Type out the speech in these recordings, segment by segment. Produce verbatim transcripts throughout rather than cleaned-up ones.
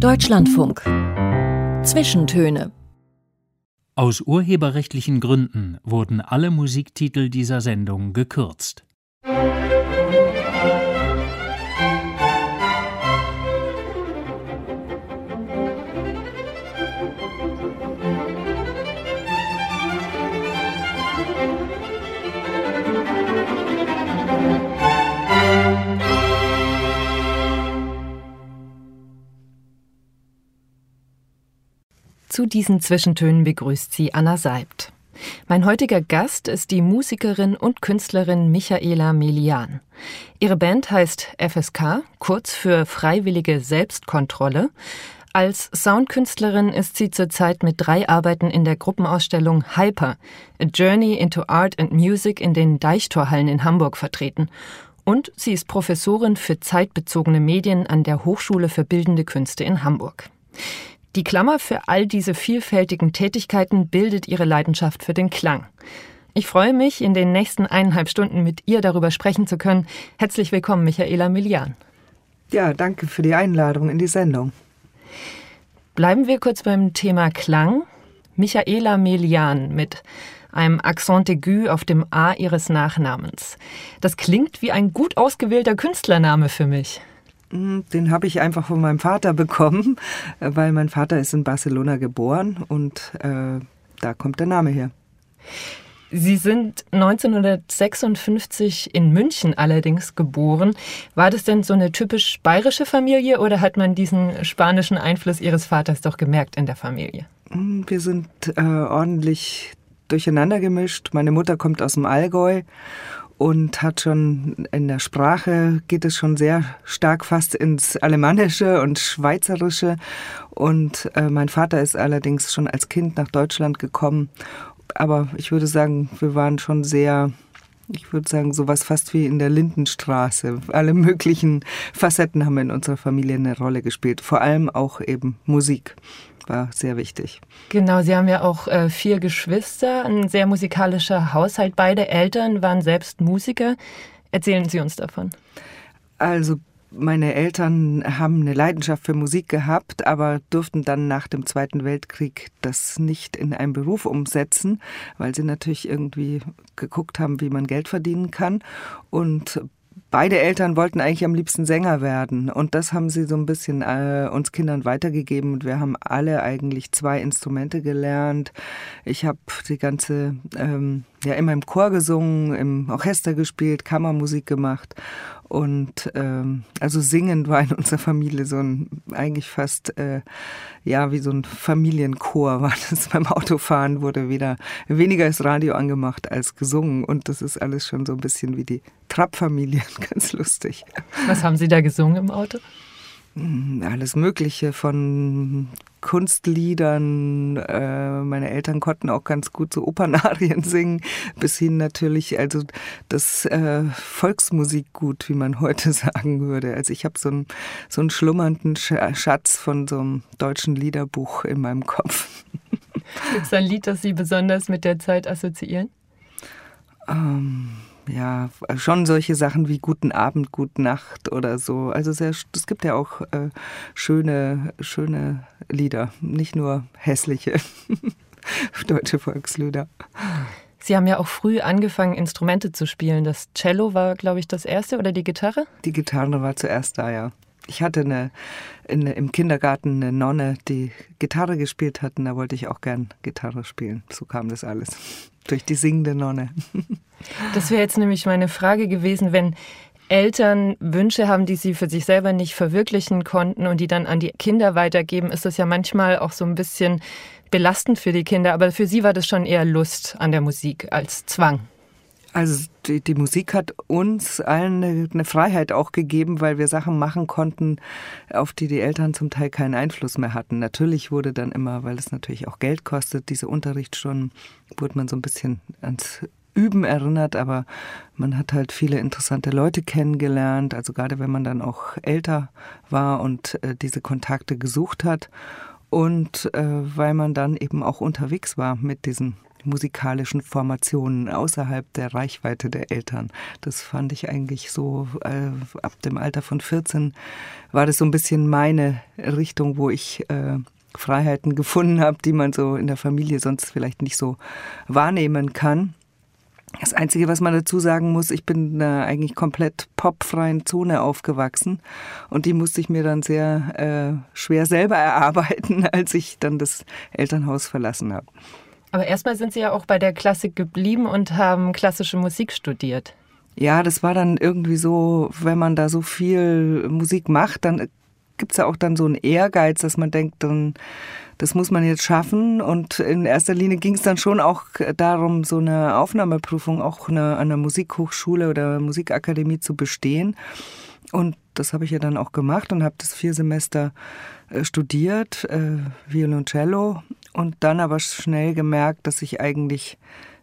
Deutschlandfunk. Zwischentöne. Aus urheberrechtlichen Gründen wurden alle Musiktitel dieser Sendung gekürzt. Zu diesen Zwischentönen begrüßt sie Anna Seibt. Mein heutiger Gast ist die Musikerin und Künstlerin Michaela Melian. Ihre Band heißt F S K, kurz für Freiwillige Selbstkontrolle. Als Soundkünstlerin ist sie zurzeit mit drei Arbeiten in der Gruppenausstellung Hyper, A Journey into Art and Music in den Deichtorhallen in Hamburg vertreten. Und sie ist Professorin für zeitbezogene Medien an der Hochschule für Bildende Künste in Hamburg. Die Klammer für all diese vielfältigen Tätigkeiten bildet ihre Leidenschaft für den Klang. Ich freue mich, in den nächsten eineinhalb Stunden mit ihr darüber sprechen zu können. Herzlich willkommen, Michaela Melian. Ja, danke für die Einladung in die Sendung. Bleiben wir kurz beim Thema Klang. Michaela Melian mit einem Accent aigu auf dem A ihres Nachnamens. Das klingt wie ein gut ausgewählter Künstlername für mich. Den habe ich einfach von meinem Vater bekommen, weil mein Vater ist in Barcelona geboren und äh, da kommt der Name her. Sie sind neunzehnhundertsechsundfünfzig in München allerdings geboren. War das denn so eine typisch bayerische Familie oder hat man diesen spanischen Einfluss Ihres Vaters doch gemerkt in der Familie? Wir sind äh, ordentlich durcheinander gemischt. Meine Mutter kommt aus dem Allgäu und hat schon in der Sprache, geht es schon sehr stark fast ins Alemannische und Schweizerische. Und äh, mein Vater ist allerdings schon als Kind nach Deutschland gekommen. Aber ich würde sagen, wir waren schon sehr, ich würde sagen, sowas fast wie in der Lindenstraße. Alle möglichen Facetten haben in unserer Familie eine Rolle gespielt. Vor allem auch eben Musik. War sehr wichtig. Genau, Sie haben ja auch äh, vier Geschwister, ein sehr musikalischer Haushalt. Beide Eltern waren selbst Musiker. Erzählen Sie uns davon. Also meine Eltern haben eine Leidenschaft für Musik gehabt, aber durften dann nach dem Zweiten Weltkrieg das nicht in einen Beruf umsetzen, weil sie natürlich irgendwie geguckt haben, wie man Geld verdienen kann. Und beide Eltern wollten eigentlich am liebsten Sänger werden und das haben sie so ein bisschen äh, uns Kindern weitergegeben und wir haben alle eigentlich zwei Instrumente gelernt. Ich habe die ganze, ähm, ja immer im Chor gesungen, im Orchester gespielt, Kammermusik gemacht und ähm, also singen war in unserer Familie so ein, eigentlich fast, äh, ja wie so ein Familienchor war das. Beim Autofahren wurde wieder weniger das Radio angemacht als gesungen und das ist alles schon so ein bisschen wie die Trapp-Familie, ganz lustig. Was haben Sie da gesungen im Auto? Alles Mögliche, von Kunstliedern, äh, meine Eltern konnten auch ganz gut so Opernarien singen, bis hin natürlich, also das äh, Volksmusikgut, wie man heute sagen würde. Also ich habe so einen so einen schlummernden Schatz von so einem deutschen Liederbuch in meinem Kopf. Gibt es ein Lied, das Sie besonders mit der Zeit assoziieren? Ähm... Ja, schon solche Sachen wie Guten Abend, Gute Nacht oder so. Also sehr, es gibt ja auch äh, schöne, schöne Lieder, nicht nur hässliche deutsche Volkslieder. Sie haben ja auch früh angefangen, Instrumente zu spielen. Das Cello war, glaube ich, das erste oder die Gitarre? Die Gitarre war zuerst da, ja. Ich hatte eine, eine, im Kindergarten eine Nonne, die Gitarre gespielt hat und da wollte ich auch gern Gitarre spielen. So kam das alles. Durch die singende Nonne. Das wäre jetzt nämlich meine Frage gewesen, wenn Eltern Wünsche haben, die sie für sich selber nicht verwirklichen konnten und die dann an die Kinder weitergeben, ist das ja manchmal auch so ein bisschen belastend für die Kinder. Aber für Sie war das schon eher Lust an der Musik als Zwang. Also die, die Musik hat uns allen eine, eine Freiheit auch gegeben, weil wir Sachen machen konnten, auf die die Eltern zum Teil keinen Einfluss mehr hatten. Natürlich wurde dann immer, weil es natürlich auch Geld kostet, diese Unterrichtsstunden, wurde man so ein bisschen ans Üben erinnert, aber man hat halt viele interessante Leute kennengelernt, also gerade wenn man dann auch älter war und äh, diese Kontakte gesucht hat und äh, weil man dann eben auch unterwegs war mit diesen musikalischen Formationen außerhalb der Reichweite der Eltern. Das fand ich eigentlich so, äh, ab dem Alter von vierzehn war das so ein bisschen meine Richtung, wo ich äh, Freiheiten gefunden habe, die man so in der Familie sonst vielleicht nicht so wahrnehmen kann. Das Einzige, was man dazu sagen muss, ich bin in einer eigentlich komplett popfreien Zone aufgewachsen und die musste ich mir dann sehr äh, schwer selber erarbeiten, als ich dann das Elternhaus verlassen habe. Aber erstmal sind Sie ja auch bei der Klassik geblieben und haben klassische Musik studiert. Ja, das war dann irgendwie so, wenn man da so viel Musik macht, dann gibt es ja auch dann so einen Ehrgeiz, dass man denkt, dann das muss man jetzt schaffen. Und in erster Linie ging es dann schon auch darum, so eine Aufnahmeprüfung auch eine, an einer Musikhochschule oder Musikakademie zu bestehen. Und das habe ich ja dann auch gemacht und habe das vier Semester äh, studiert, äh, Violoncello. Und dann aber schnell gemerkt, dass ich eigentlich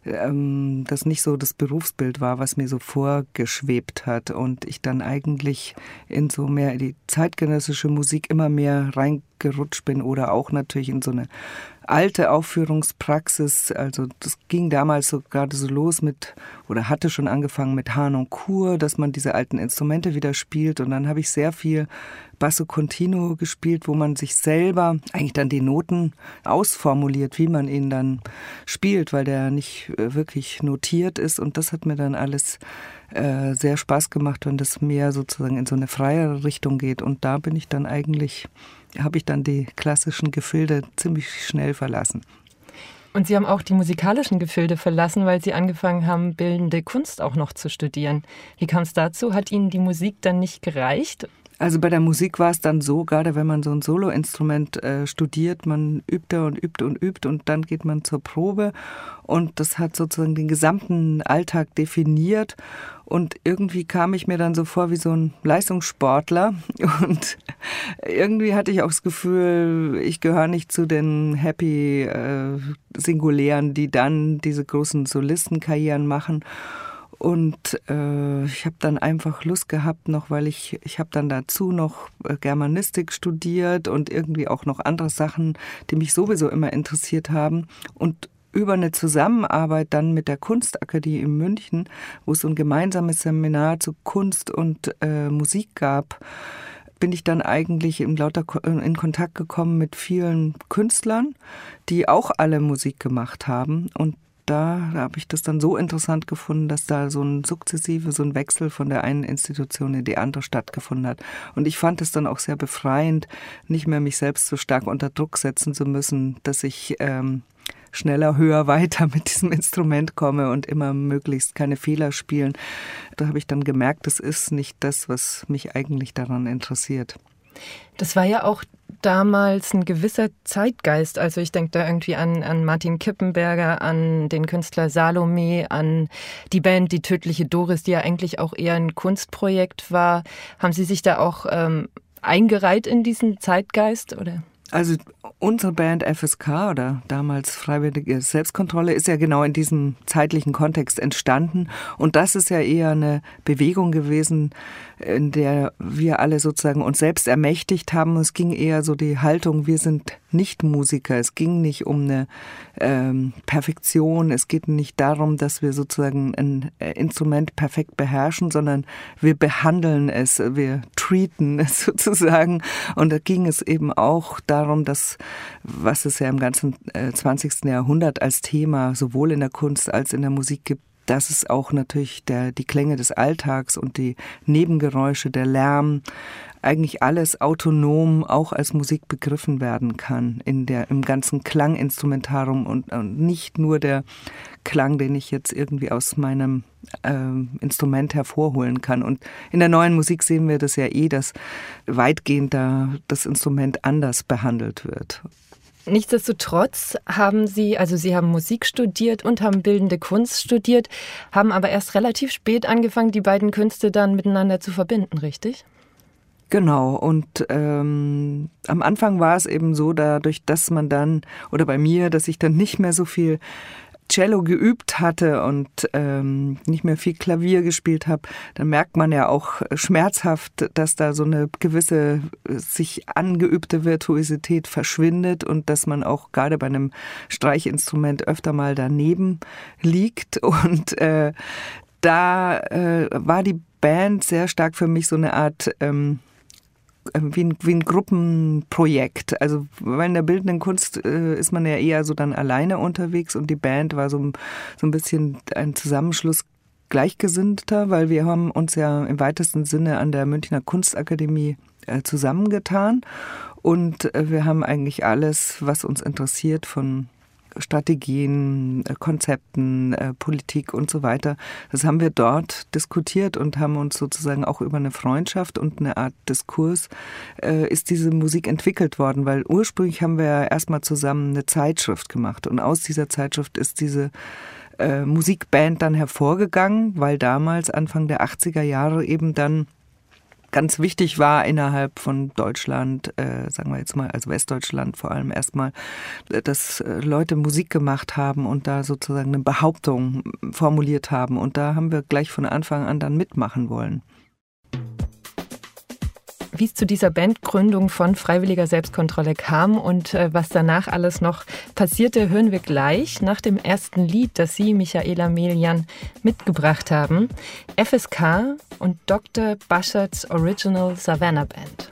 ähm, das nicht so das Berufsbild war, was mir so vorgeschwebt hat. Und ich dann eigentlich in so mehr die zeitgenössische Musik immer mehr reingerutscht bin oder auch natürlich in so eine alte Aufführungspraxis. Also das ging damals so gerade so los mit, oder hatte schon angefangen mit Harnoncourt, dass man diese alten Instrumente wieder spielt. Und dann habe ich sehr viel Basso Continuo gespielt, wo man sich selber eigentlich dann die Noten ausformuliert, wie man ihn dann spielt, weil der nicht wirklich notiert ist. Und das hat mir dann alles äh, sehr Spaß gemacht, wenn das mehr sozusagen in so eine freiere Richtung geht. Und da bin ich dann eigentlich, habe ich dann die klassischen Gefilde ziemlich schnell verlassen. Und Sie haben auch die musikalischen Gefilde verlassen, weil Sie angefangen haben, bildende Kunst auch noch zu studieren. Wie kam es dazu? Hat Ihnen die Musik dann nicht gereicht? Also bei der Musik war es dann so, gerade wenn man so ein Soloinstrument äh, studiert, man übte und übte und übt und dann geht man zur Probe und das hat sozusagen den gesamten Alltag definiert und irgendwie kam ich mir dann so vor wie so ein Leistungssportler und irgendwie hatte ich auch das Gefühl, ich gehöre nicht zu den happy äh, Singulären, die dann diese großen Solistenkarrieren machen. Und äh, ich habe dann einfach Lust gehabt noch, weil ich, ich habe dann dazu noch Germanistik studiert und irgendwie auch noch andere Sachen, die mich sowieso immer interessiert haben. Und über eine Zusammenarbeit dann mit der Kunstakademie in München, wo es so ein gemeinsames Seminar zu Kunst und äh, Musik gab, bin ich dann eigentlich in, lauter, in Kontakt gekommen mit vielen Künstlern, die auch alle Musik gemacht haben. Und Da, da habe ich das dann so interessant gefunden, dass da so ein sukzessive, so ein Wechsel von der einen Institution in die andere stattgefunden hat. Und ich fand es dann auch sehr befreiend, nicht mehr mich selbst so stark unter Druck setzen zu müssen, dass ich ähm, schneller, höher, weiter mit diesem Instrument komme und immer möglichst keine Fehler spielen. Da habe ich dann gemerkt, das ist nicht das, was mich eigentlich daran interessiert. Das war ja auch damals ein gewisser Zeitgeist. Also ich denke da irgendwie an, an Martin Kippenberger, an den Künstler Salome, an die Band Die tödliche Doris, die ja eigentlich auch eher ein Kunstprojekt war. Haben Sie sich da auch ähm, eingereiht in diesen Zeitgeist, oder? Also unsere Band F S K oder damals Freiwillige Selbstkontrolle ist ja genau in diesem zeitlichen Kontext entstanden. Und das ist ja eher eine Bewegung gewesen, in der wir alle sozusagen uns selbst ermächtigt haben. Es ging eher so die Haltung, wir sind nicht Musiker. Es ging nicht um eine ähm, Perfektion. Es geht nicht darum, dass wir sozusagen ein Instrument perfekt beherrschen, sondern wir behandeln es, wir treaten es sozusagen. Und da ging es eben auch darum, dass, was es ja im ganzen äh, zwanzigsten Jahrhundert als Thema sowohl in der Kunst als in der Musik gibt, dass es auch natürlich der, die Klänge des Alltags und die Nebengeräusche, der Lärm, eigentlich alles autonom auch als Musik begriffen werden kann in der, im ganzen Klanginstrumentarium und, und nicht nur der Klang, den ich jetzt irgendwie aus meinem äh, Instrument hervorholen kann. Und in der neuen Musik sehen wir das ja eh, dass weitgehend da das Instrument anders behandelt wird. Nichtsdestotrotz haben Sie, also Sie haben Musik studiert und haben bildende Kunst studiert, haben aber erst relativ spät angefangen, die beiden Künste dann miteinander zu verbinden, richtig? Genau, und ähm, am Anfang war es eben so, dadurch, dass man dann, oder bei mir, dass ich dann nicht mehr so viel Cello geübt hatte und ähm, nicht mehr viel Klavier gespielt habe, dann merkt man ja auch schmerzhaft, dass da so eine gewisse sich angeübte Virtuosität verschwindet und dass man auch gerade bei einem Streichinstrument öfter mal daneben liegt. Und äh, da äh, war die Band sehr stark für mich so eine Art ähm, Wie ein, wie ein Gruppenprojekt. Also in der bildenden Kunst äh, ist man ja eher so dann alleine unterwegs und die Band war so, so ein bisschen ein Zusammenschluss Gleichgesinnter, weil wir haben uns ja im weitesten Sinne an der Münchner Kunstakademie äh, zusammengetan und äh, wir haben eigentlich alles, was uns interessiert, von Strategien, Konzepten, Politik und so weiter. Das haben wir dort diskutiert und haben uns sozusagen auch über eine Freundschaft und eine Art Diskurs äh, ist diese Musik entwickelt worden, weil ursprünglich haben wir ja erstmal zusammen eine Zeitschrift gemacht und aus dieser Zeitschrift ist diese äh, Musikband dann hervorgegangen, weil damals Anfang der achtziger Jahre eben dann ganz wichtig war innerhalb von Deutschland, äh, sagen wir jetzt mal, also Westdeutschland vor allem erstmal, dass äh, Leute Musik gemacht haben und da sozusagen eine Behauptung formuliert haben. Und da haben wir gleich von Anfang an dann mitmachen wollen. Wie es zu dieser Bandgründung von Freiwilliger Selbstkontrolle kam und äh, was danach alles noch passierte, hören wir gleich nach dem ersten Lied, das Sie, Michaela Melian, mitgebracht haben. F S K und Doktor Bashards Original Savannah Band.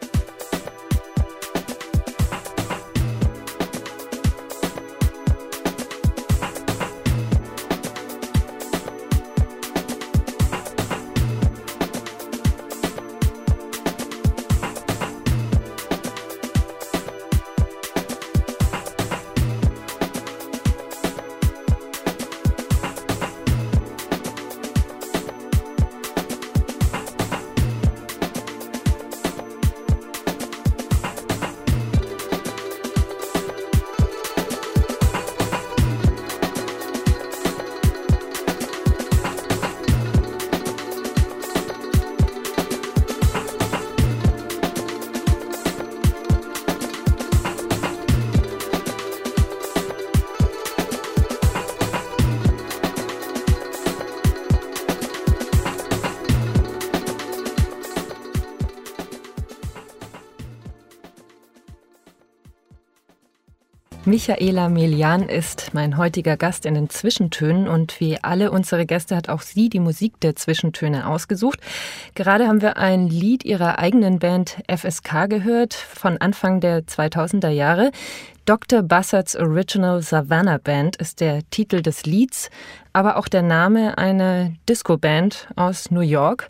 Michaela Melian ist mein heutiger Gast in den Zwischentönen und wie alle unsere Gäste hat auch sie die Musik der Zwischentöne ausgesucht. Gerade haben wir ein Lied ihrer eigenen Band F S K gehört von Anfang der zweitausender Jahre. Doktor Bashards Original Savannah Band ist der Titel des Lieds, aber auch der Name einer Disco-Band aus New York.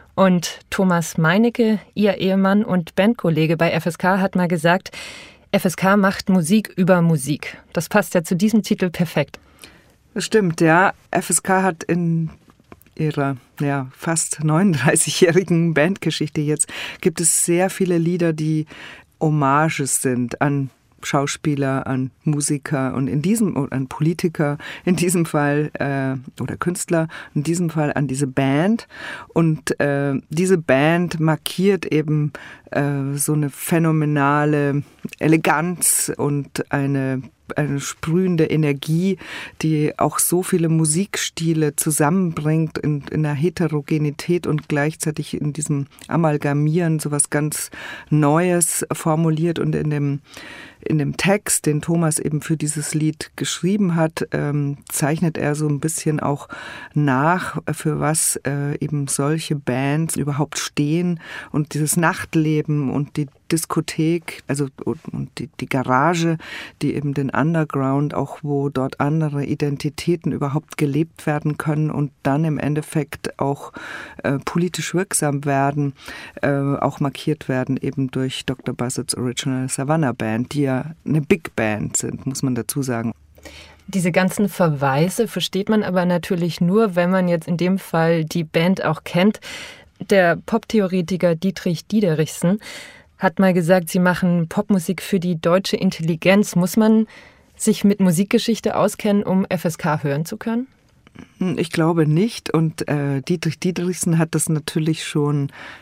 Und Thomas Meinecke, ihr Ehemann und Bandkollege bei F S K, hat mal gesagt, F S K macht Musik über Musik. Das passt ja zu diesem Titel perfekt. Das stimmt, ja. F S K hat in ihrer ja, fast neununddreißigjährigen Bandgeschichte jetzt, gibt es sehr viele Lieder, die Hommages sind an Schauspieler, an Musiker und in diesem oder an Politiker, in diesem Fall äh, oder Künstler, in diesem Fall an diese Band. Und äh, diese Band markiert eben äh, so eine phänomenale Eleganz und eine eine sprühende Energie, die auch so viele Musikstile zusammenbringt in, in der Heterogenität und gleichzeitig in diesem Amalgamieren sowas ganz Neues formuliert. Und in dem in dem Text, den Thomas eben für dieses Lied geschrieben hat, ähm, zeichnet er so ein bisschen auch nach, für was äh, eben solche Bands überhaupt stehen und dieses Nachtleben und die Diskothek, also und, und die, die Garage, die eben den Underground, auch wo dort andere Identitäten überhaupt gelebt werden können und dann im Endeffekt auch äh, politisch wirksam werden, äh, auch markiert werden eben durch Doktor Bashards Original Savannah Band, die ja eine Big Band sind, muss man dazu sagen. Diese ganzen Verweise versteht man aber natürlich nur, wenn man jetzt in dem Fall die Band auch kennt. Der Poptheoretiker Dietrich Diederichsen hat mal gesagt, sie machen Popmusik für die deutsche Intelligenz. Muss man sich mit Musikgeschichte auskennen, um F S K hören zu können? Ich glaube nicht. Und äh, Dietrich Diederichsen hat das natürlich schon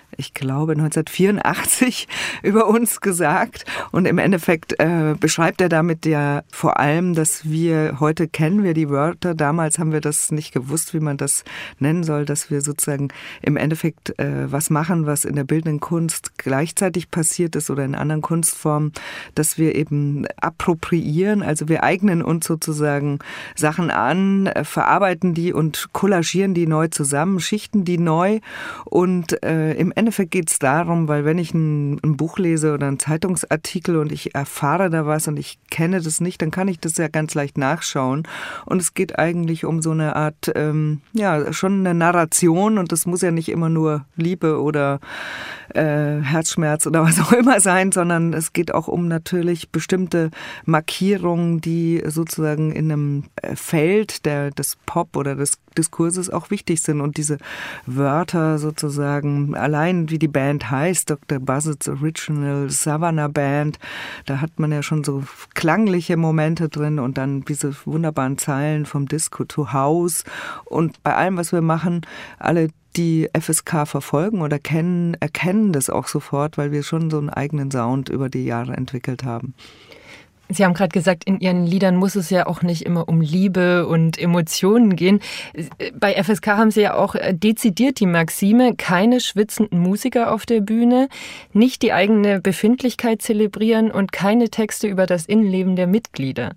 ich glaube, neunzehnhundertvierundachtzig über uns gesagt. Und im Endeffekt äh, beschreibt er damit ja vor allem, dass wir, heute kennen wir die Wörter, damals haben wir das nicht gewusst, wie man das nennen soll, dass wir sozusagen im Endeffekt äh, was machen, was in der bildenden Kunst gleichzeitig passiert ist oder in anderen Kunstformen, dass wir eben appropriieren, also wir eignen uns sozusagen Sachen an, äh, verarbeiten die und kollagieren die neu zusammen, schichten die neu und äh, im Endeffekt geht es darum, weil wenn ich ein, ein Buch lese oder einen Zeitungsartikel und ich erfahre da was und ich kenne das nicht, dann kann ich das ja ganz leicht nachschauen. Und es geht eigentlich um so eine Art, ähm, ja, schon eine Narration und das muss ja nicht immer nur Liebe oder äh, Herzschmerz oder was auch immer sein, sondern es geht auch um natürlich bestimmte Markierungen, die sozusagen in einem Feld der, des Pop oder des Diskurses auch wichtig sind. Und diese Wörter sozusagen, allein wie die Band heißt, Doktor Buzzard's Original Savannah Band, da hat man ja schon so klangliche Momente drin und dann diese wunderbaren Zeilen vom Disco to House. Und bei allem, was wir machen, alle die F S K verfolgen oder kennen, erkennen das auch sofort, weil wir schon so einen eigenen Sound über die Jahre entwickelt haben. Sie haben gerade gesagt, in Ihren Liedern muss es ja auch nicht immer um Liebe und Emotionen gehen. Bei F S K haben Sie ja auch dezidiert die Maxime, keine schwitzenden Musiker auf der Bühne, nicht die eigene Befindlichkeit zelebrieren und keine Texte über das Innenleben der Mitglieder.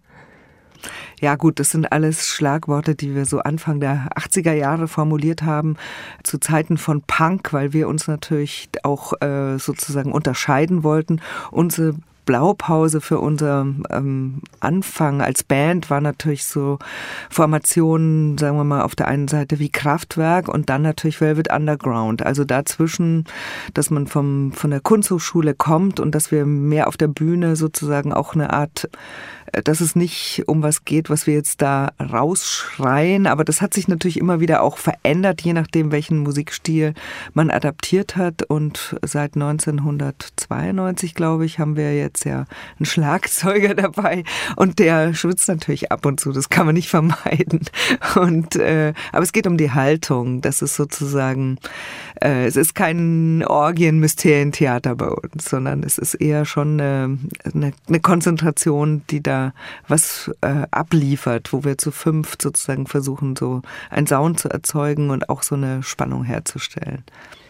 Ja gut, das sind alles Schlagworte, die wir so Anfang der achtziger Jahre formuliert haben, zu Zeiten von Punk, weil wir uns natürlich auch äh, sozusagen unterscheiden wollten. Unsere Blaupause für unser ähm, Anfang als Band war natürlich so Formationen, sagen wir mal, auf der einen Seite wie Kraftwerk und dann natürlich Velvet Underground. Also dazwischen, dass man vom von der Kunsthochschule kommt und dass wir mehr auf der Bühne sozusagen auch eine Art, dass es nicht um was geht, was wir jetzt da rausschreien, aber das hat sich natürlich immer wieder auch verändert, je nachdem, welchen Musikstil man adaptiert hat. Und seit neunzehnhundertzweiundneunzig, glaube ich, haben wir jetzt ja einen Schlagzeuger dabei und der schwitzt natürlich ab und zu, das kann man nicht vermeiden. Und äh, aber es geht um die Haltung, das ist sozusagen, äh, es ist kein Orgien-Mysterientheater bei uns, sondern es ist eher schon eine, eine, eine Konzentration, die da was äh, abliefert, wo wir zu fünf sozusagen versuchen, so einen Sound zu erzeugen und auch so eine Spannung herzustellen.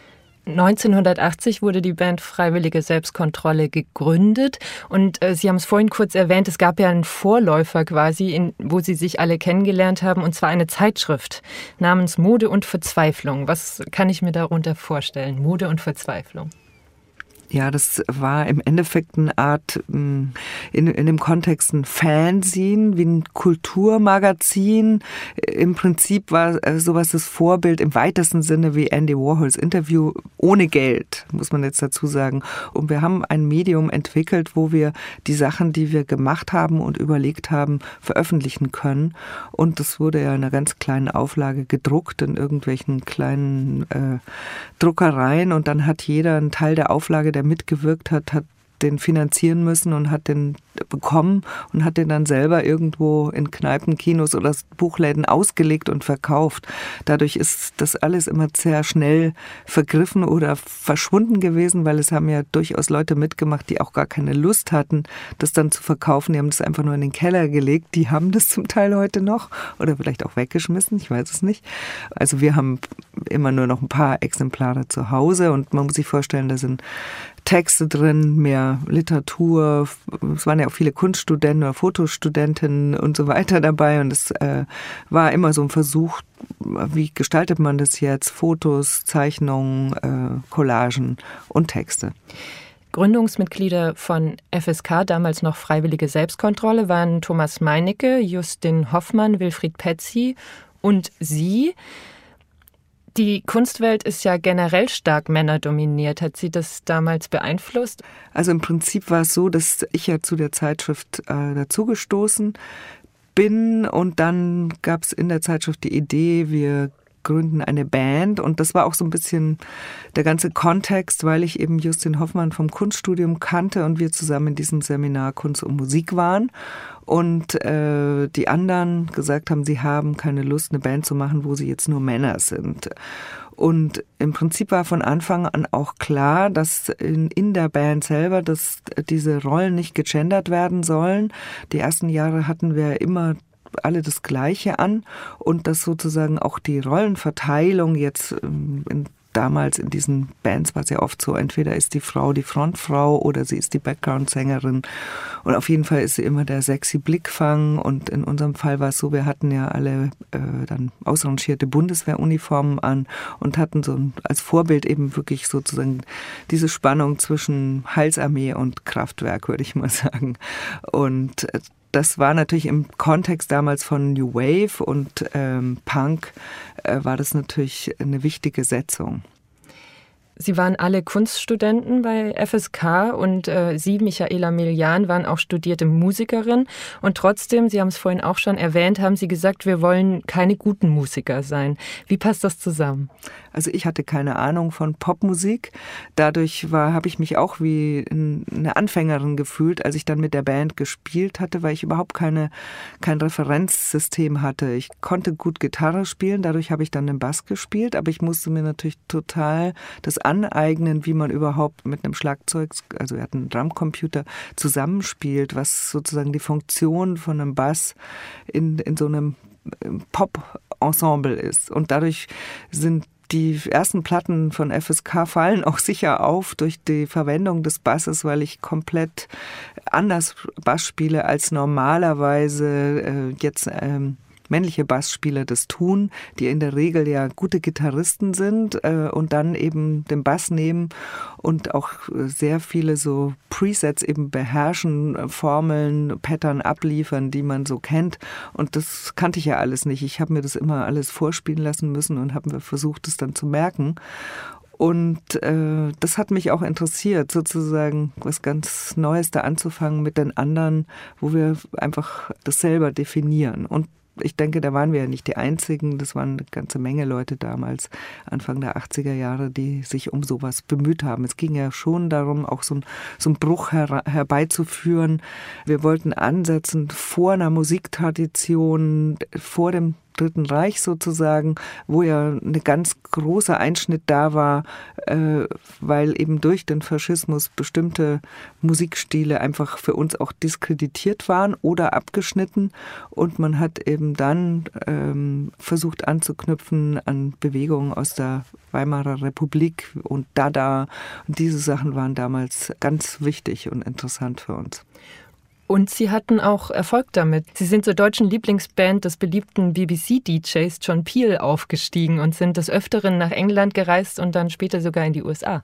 neunzehnhundertachtzig wurde die Band Freiwillige Selbstkontrolle gegründet und äh, Sie haben es vorhin kurz erwähnt, es gab ja einen Vorläufer quasi, in, wo Sie sich alle kennengelernt haben, und zwar eine Zeitschrift namens Mode und Verzweiflung. Was kann ich mir darunter vorstellen? Mode und Verzweiflung. Ja, das war im Endeffekt eine Art, in, in dem Kontext ein Fanzine, wie ein Kulturmagazin. Im Prinzip war sowas das Vorbild im weitesten Sinne wie Andy Warhols Interview ohne Geld, muss man jetzt dazu sagen. Und wir haben ein Medium entwickelt, wo wir die Sachen, die wir gemacht haben und überlegt haben, veröffentlichen können. Und das wurde ja in einer ganz kleinen Auflage gedruckt in irgendwelchen kleinen äh, Druckereien. Und dann hat jeder einen Teil der Auflage, der mitgewirkt hat, hat den finanzieren müssen und hat den bekommen und hat den dann selber irgendwo in Kneipen, Kinos oder Buchläden ausgelegt und verkauft. Dadurch ist das alles immer sehr schnell vergriffen oder verschwunden gewesen, weil es haben ja durchaus Leute mitgemacht, die auch gar keine Lust hatten, das dann zu verkaufen. Die haben das einfach nur in den Keller gelegt. Die haben das zum Teil heute noch oder vielleicht auch weggeschmissen, ich weiß es nicht. Also wir haben immer nur noch ein paar Exemplare zu Hause und man muss sich vorstellen, da sind Texte drin, mehr Literatur, es waren ja auch viele Kunststudenten oder Fotostudentinnen und so weiter dabei und es äh, war immer so ein Versuch, wie gestaltet man das jetzt, Fotos, Zeichnungen, äh, Collagen und Texte. Gründungsmitglieder von F S K, damals noch Freiwillige Selbstkontrolle, waren Thomas Meinecke, Justin Hoffmann, Wilfried Petzi und Sie. Die Kunstwelt ist ja generell stark männerdominiert. Hat Sie das damals beeinflusst? Also im Prinzip war es so, dass ich ja zu der Zeitschrift äh, dazugestoßen bin und dann gab es in der Zeitschrift die Idee, wir gründen eine Band. Und das war auch so ein bisschen der ganze Kontext, weil ich eben Justin Hoffmann vom Kunststudium kannte und wir zusammen in diesem Seminar Kunst und Musik waren. Und äh, die anderen gesagt haben, sie haben keine Lust, eine Band zu machen, wo sie jetzt nur Männer sind. Und im Prinzip war von Anfang an auch klar, dass in, in der Band selber, dass diese Rollen nicht gegendert werden sollen. Die ersten Jahre hatten wir immer alle das Gleiche an und dass sozusagen auch die Rollenverteilung jetzt in, damals in diesen Bands war es ja oft so, entweder ist die Frau die Frontfrau oder sie ist die Background-Sängerin und auf jeden Fall ist sie immer der sexy Blickfang und in unserem Fall war es so, wir hatten ja alle äh, dann ausrangierte Bundeswehruniformen an und hatten so ein, als Vorbild eben wirklich sozusagen diese Spannung zwischen Heilsarmee und Kraftwerk, würde ich mal sagen. Und äh, das war natürlich im Kontext damals von New Wave und ähm, Punk, äh, war das natürlich eine wichtige Setzung. Sie waren alle Kunststudenten bei F S K und äh, Sie, Michaela Melian, waren auch studierte Musikerin. Und trotzdem, Sie haben es vorhin auch schon erwähnt, haben Sie gesagt, wir wollen keine guten Musiker sein. Wie passt das zusammen? Also ich hatte keine Ahnung von Popmusik. Dadurch war, habe ich mich auch wie eine Anfängerin gefühlt, als ich dann mit der Band gespielt hatte, weil ich überhaupt keine, kein Referenzsystem hatte. Ich konnte gut Gitarre spielen, dadurch habe ich dann den Bass gespielt, aber ich musste mir natürlich total das aneignen, wie man überhaupt mit einem Schlagzeug, also wir hatten einen Drumcomputer, zusammenspielt, was sozusagen die Funktion von einem Bass in, in so einem Pop-Ensemble ist. Und dadurch sind die ersten Platten von F S K fallen auch sicher auf durch die Verwendung des Basses, weil ich komplett anders Bass spiele als normalerweise äh, jetzt ähm, männliche Bassspieler das tun, die in der Regel ja gute Gitarristen sind äh, und dann eben den Bass nehmen und auch sehr viele so Presets eben beherrschen, Formeln, Pattern abliefern, die man so kennt. Und das kannte ich ja alles nicht. Ich habe mir das immer alles vorspielen lassen müssen und habe versucht, es dann zu merken. Und äh, das hat mich auch interessiert, sozusagen was ganz Neues da anzufangen mit den anderen, wo wir einfach das selber definieren. Und ich denke, da waren wir ja nicht die Einzigen. Das waren eine ganze Menge Leute damals, Anfang der achtziger Jahre, die sich um sowas bemüht haben. Es ging ja schon darum, auch so, ein, so einen Bruch her, herbeizuführen. Wir wollten ansetzen vor einer Musiktradition, vor dem Dritten Reich sozusagen, wo ja ein ganz großer Einschnitt da war, äh, weil eben durch den Faschismus bestimmte Musikstile einfach für uns auch diskreditiert waren oder abgeschnitten und man hat eben dann ähm, versucht anzuknüpfen an Bewegungen aus der Weimarer Republik und Dada. Und diese Sachen waren damals ganz wichtig und interessant für uns. Und Sie hatten auch Erfolg damit. Sie sind zur deutschen Lieblingsband des beliebten B B C-D Js John Peel aufgestiegen und sind des Öfteren nach England gereist und dann später sogar in die U S A.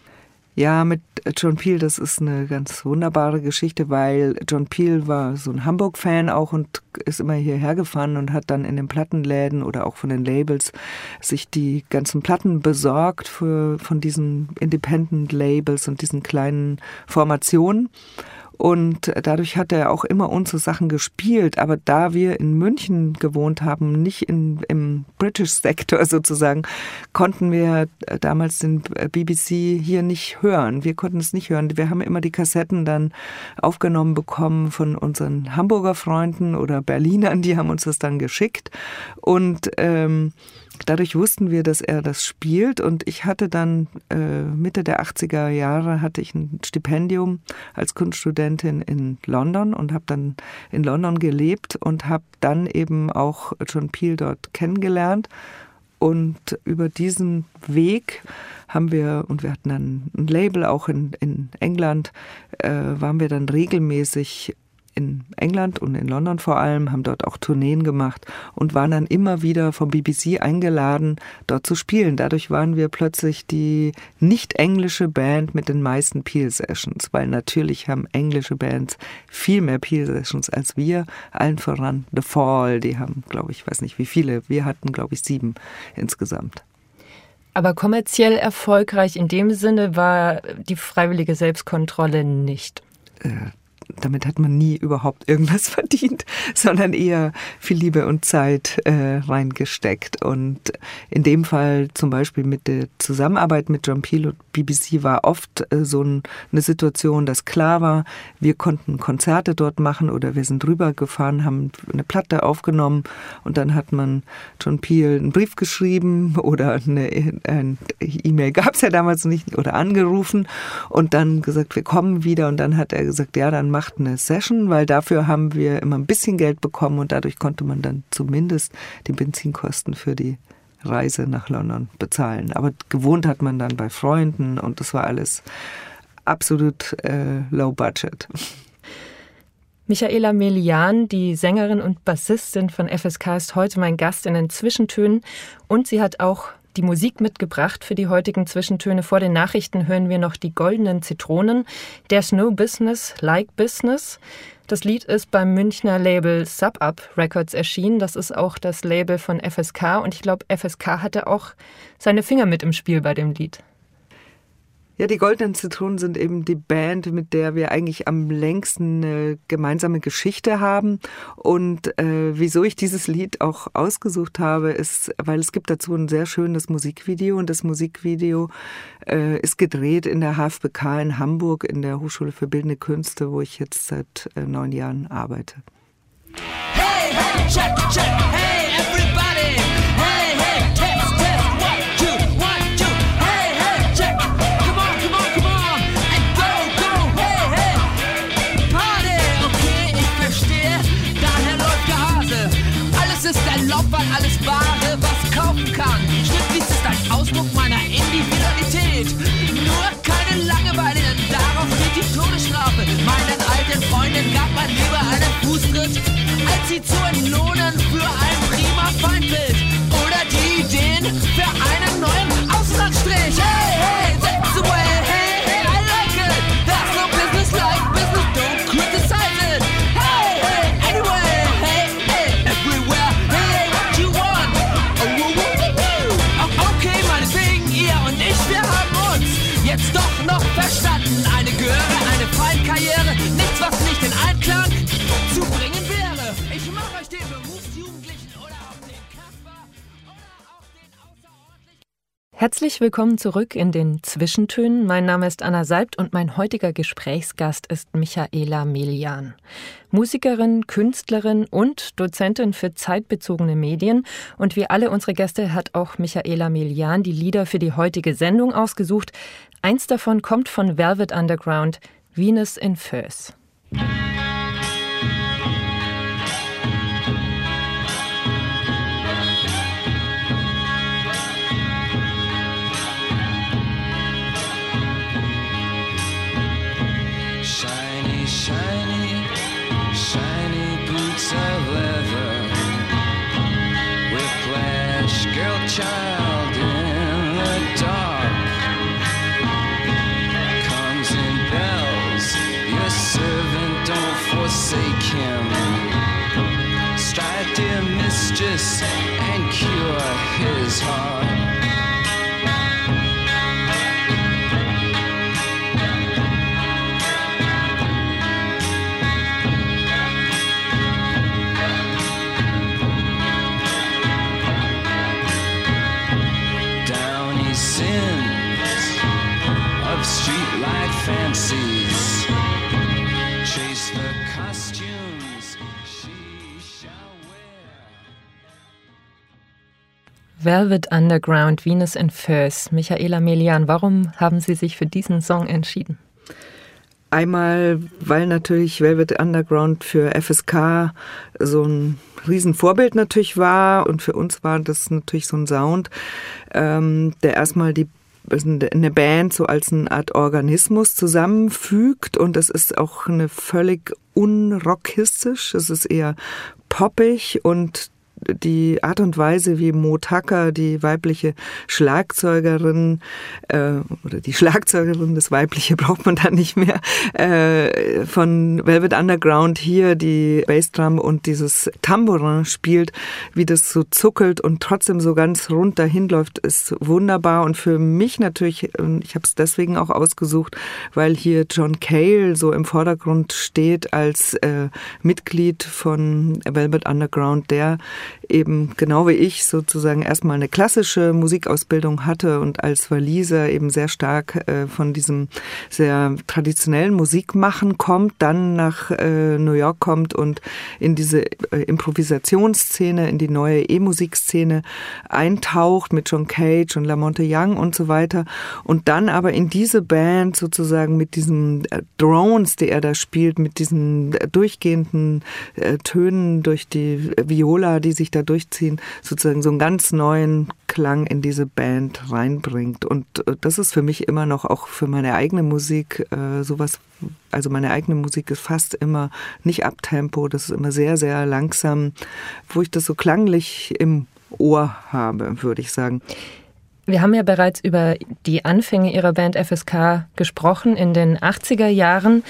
Ja, mit John Peel, das ist eine ganz wunderbare Geschichte, weil John Peel war so ein Hamburg-Fan auch und ist immer hierher gefahren und hat dann in den Plattenläden oder auch von den Labels sich die ganzen Platten besorgt für, von diesen Independent-Labels und diesen kleinen Formationen. Und dadurch hat er auch immer unsere Sachen gespielt. Aber da wir in München gewohnt haben, nicht in, im British-Sektor sozusagen, konnten wir damals den B B C hier nicht hören. Wir konnten es nicht hören. Wir haben immer die Kassetten dann aufgenommen bekommen von unseren Hamburger Freunden oder Berlinern. Die haben uns das dann geschickt. Und ähm, dadurch wussten wir, dass er das spielt und ich hatte dann äh, Mitte der achtziger Jahre hatte ich ein Stipendium als Kunststudentin in London und habe dann in London gelebt und habe dann eben auch John Peel dort kennengelernt und über diesen Weg haben wir, und wir hatten dann ein Label auch in, in England, äh, waren wir dann regelmäßig in England und in London vor allem, haben dort auch Tourneen gemacht und waren dann immer wieder vom B B C eingeladen, dort zu spielen. Dadurch waren wir plötzlich die nicht englische Band mit den meisten Peel-Sessions, weil natürlich haben englische Bands viel mehr Peel-Sessions als wir, allen voran The Fall, die haben, glaube ich, weiß nicht wie viele, wir hatten, glaube ich, sieben insgesamt. Aber kommerziell erfolgreich in dem Sinne war die freiwillige Selbstkontrolle nicht. Äh, damit hat man nie überhaupt irgendwas verdient, sondern eher viel Liebe und Zeit äh, reingesteckt. Und in dem Fall zum Beispiel mit der Zusammenarbeit mit John Peel und B B C war oft äh, so ein, eine Situation, dass klar war, wir konnten Konzerte dort machen oder wir sind rübergefahren, haben eine Platte aufgenommen und dann hat man John Peel einen Brief geschrieben oder eine, eine E-Mail gab es ja damals nicht oder angerufen und dann gesagt, wir kommen wieder und dann hat er gesagt, ja, dann macht eine Session, weil dafür haben wir immer ein bisschen Geld bekommen und dadurch konnte man dann zumindest die Benzinkosten für die Reise nach London bezahlen. Aber gewohnt hat man dann bei Freunden und das war alles absolut äh, low budget. Michaela Melian, die Sängerin und Bassistin von F S K, ist heute mein Gast in den Zwischentönen und sie hat auch die Musik mitgebracht für die heutigen Zwischentöne. Vor den Nachrichten hören wir noch die Goldenen Zitronen. There's no business like business. Das Lied ist beim Münchner Label Sub-Up Records erschienen. Das ist auch das Label von F S K und ich glaube, F S K hatte auch seine Finger mit im Spiel bei dem Lied. Ja, die Goldenen Zitronen sind eben die Band, mit der wir eigentlich am längsten eine gemeinsame Geschichte haben. Und äh, wieso ich dieses Lied auch ausgesucht habe, ist, weil es gibt dazu ein sehr schönes Musikvideo. Und das Musikvideo äh, ist gedreht in der H F B K in Hamburg, in der Hochschule für Bildende Künste, wo ich jetzt seit äh, neun Jahren arbeite. Hey, hey, check, check, hey, everybody! Hey, hey, test, test, one, two, one, two, hey, hey, check! Come on, come on, come on! And go, go, hey, hey! Party! Okay, ich verstehe, daher läuft der Hase. Alles ist erlaubt, weil alles Wahre, was kaufen kann. Schrittlich ist ein Ausdruck meiner Individualität. Nur keine Langeweile, denn darauf steht die Todesstrafe. Meinen alten Freunden gab man lieber einen Fußtritt, als sie zu entlohnen für ein prima Feindbild oder die Ideen für einen neuen Auslandstrich. Hey, hey, that's the way, hey, hey, I like it. There's no business like business, don't criticize it. Hey, hey, anyway, hey, hey, everywhere, hey, what you want. Oh, woo, woo, woo, woo. Oh, okay, meinetwegen, ihr und ich, wir haben uns jetzt doch noch verstanden. Eine Göre, eine Feindkarriere, nichts, was nicht in Einklang zu bringen wäre. Ich mach euch den Berufsjugendlichen oder auch den Kasper oder auch den außerordentlichen... Herzlich willkommen zurück in den Zwischentönen. Mein Name ist Anna Seibt und mein heutiger Gesprächsgast ist Michaela Melian. Musikerin, Künstlerin und Dozentin für zeitbezogene Medien. Und wie alle unsere Gäste hat auch Michaela Melian die Lieder für die heutige Sendung ausgesucht. Eins davon kommt von Velvet Underground, Venus in Furs. Shiny, shiny, shiny boots of leather. Whiplash, girl child in the dark. Comes in bells, your servant, don't forsake him. Strike, dear mistress, and cure his heart. Fancies, chase the costumes she shall wear. Velvet Underground, Venus in Furs. Michaela Melian, warum haben Sie sich für diesen Song entschieden? Einmal, weil natürlich Velvet Underground für F S K so ein Riesenvorbild natürlich war und für uns war das natürlich so ein Sound, ähm, der erstmal die eine Band so als eine Art Organismus zusammenfügt und das ist auch eine völlig unrockistisch, es ist eher poppig und die Art und Weise, wie Mo Tucker, die weibliche Schlagzeugerin, äh, oder die Schlagzeugerin, das Weibliche braucht man da nicht mehr, äh, von Velvet Underground hier die Bassdrum und dieses Tambourin spielt, wie das so zuckelt und trotzdem so ganz rund dahin läuft, ist wunderbar. Und für mich natürlich, ich habe es deswegen auch ausgesucht, weil hier John Cale so im Vordergrund steht als äh, Mitglied von Velvet Underground, der eben genau wie ich sozusagen erstmal eine klassische Musikausbildung hatte und als Waliser eben sehr stark äh, von diesem sehr traditionellen Musikmachen kommt, dann nach äh, New York kommt und in diese äh, Improvisationsszene, in die neue E-Musikszene eintaucht mit John Cage und Lamonte Young und so weiter und dann aber in diese Band sozusagen mit diesen äh, Drones, die er da spielt, mit diesen äh, durchgehenden äh, Tönen durch die Viola, die sich da durchziehen, sozusagen so einen ganz neuen Klang in diese Band reinbringt. Und das ist für mich immer noch auch für meine eigene Musik äh, sowas, also meine eigene Musik ist fast immer nicht Uptempo, das ist immer sehr, sehr langsam, wo ich das so klanglich im Ohr habe, würde ich sagen. Wir haben ja bereits über die Anfänge Ihrer Band F S K gesprochen in den achtziger Jahren.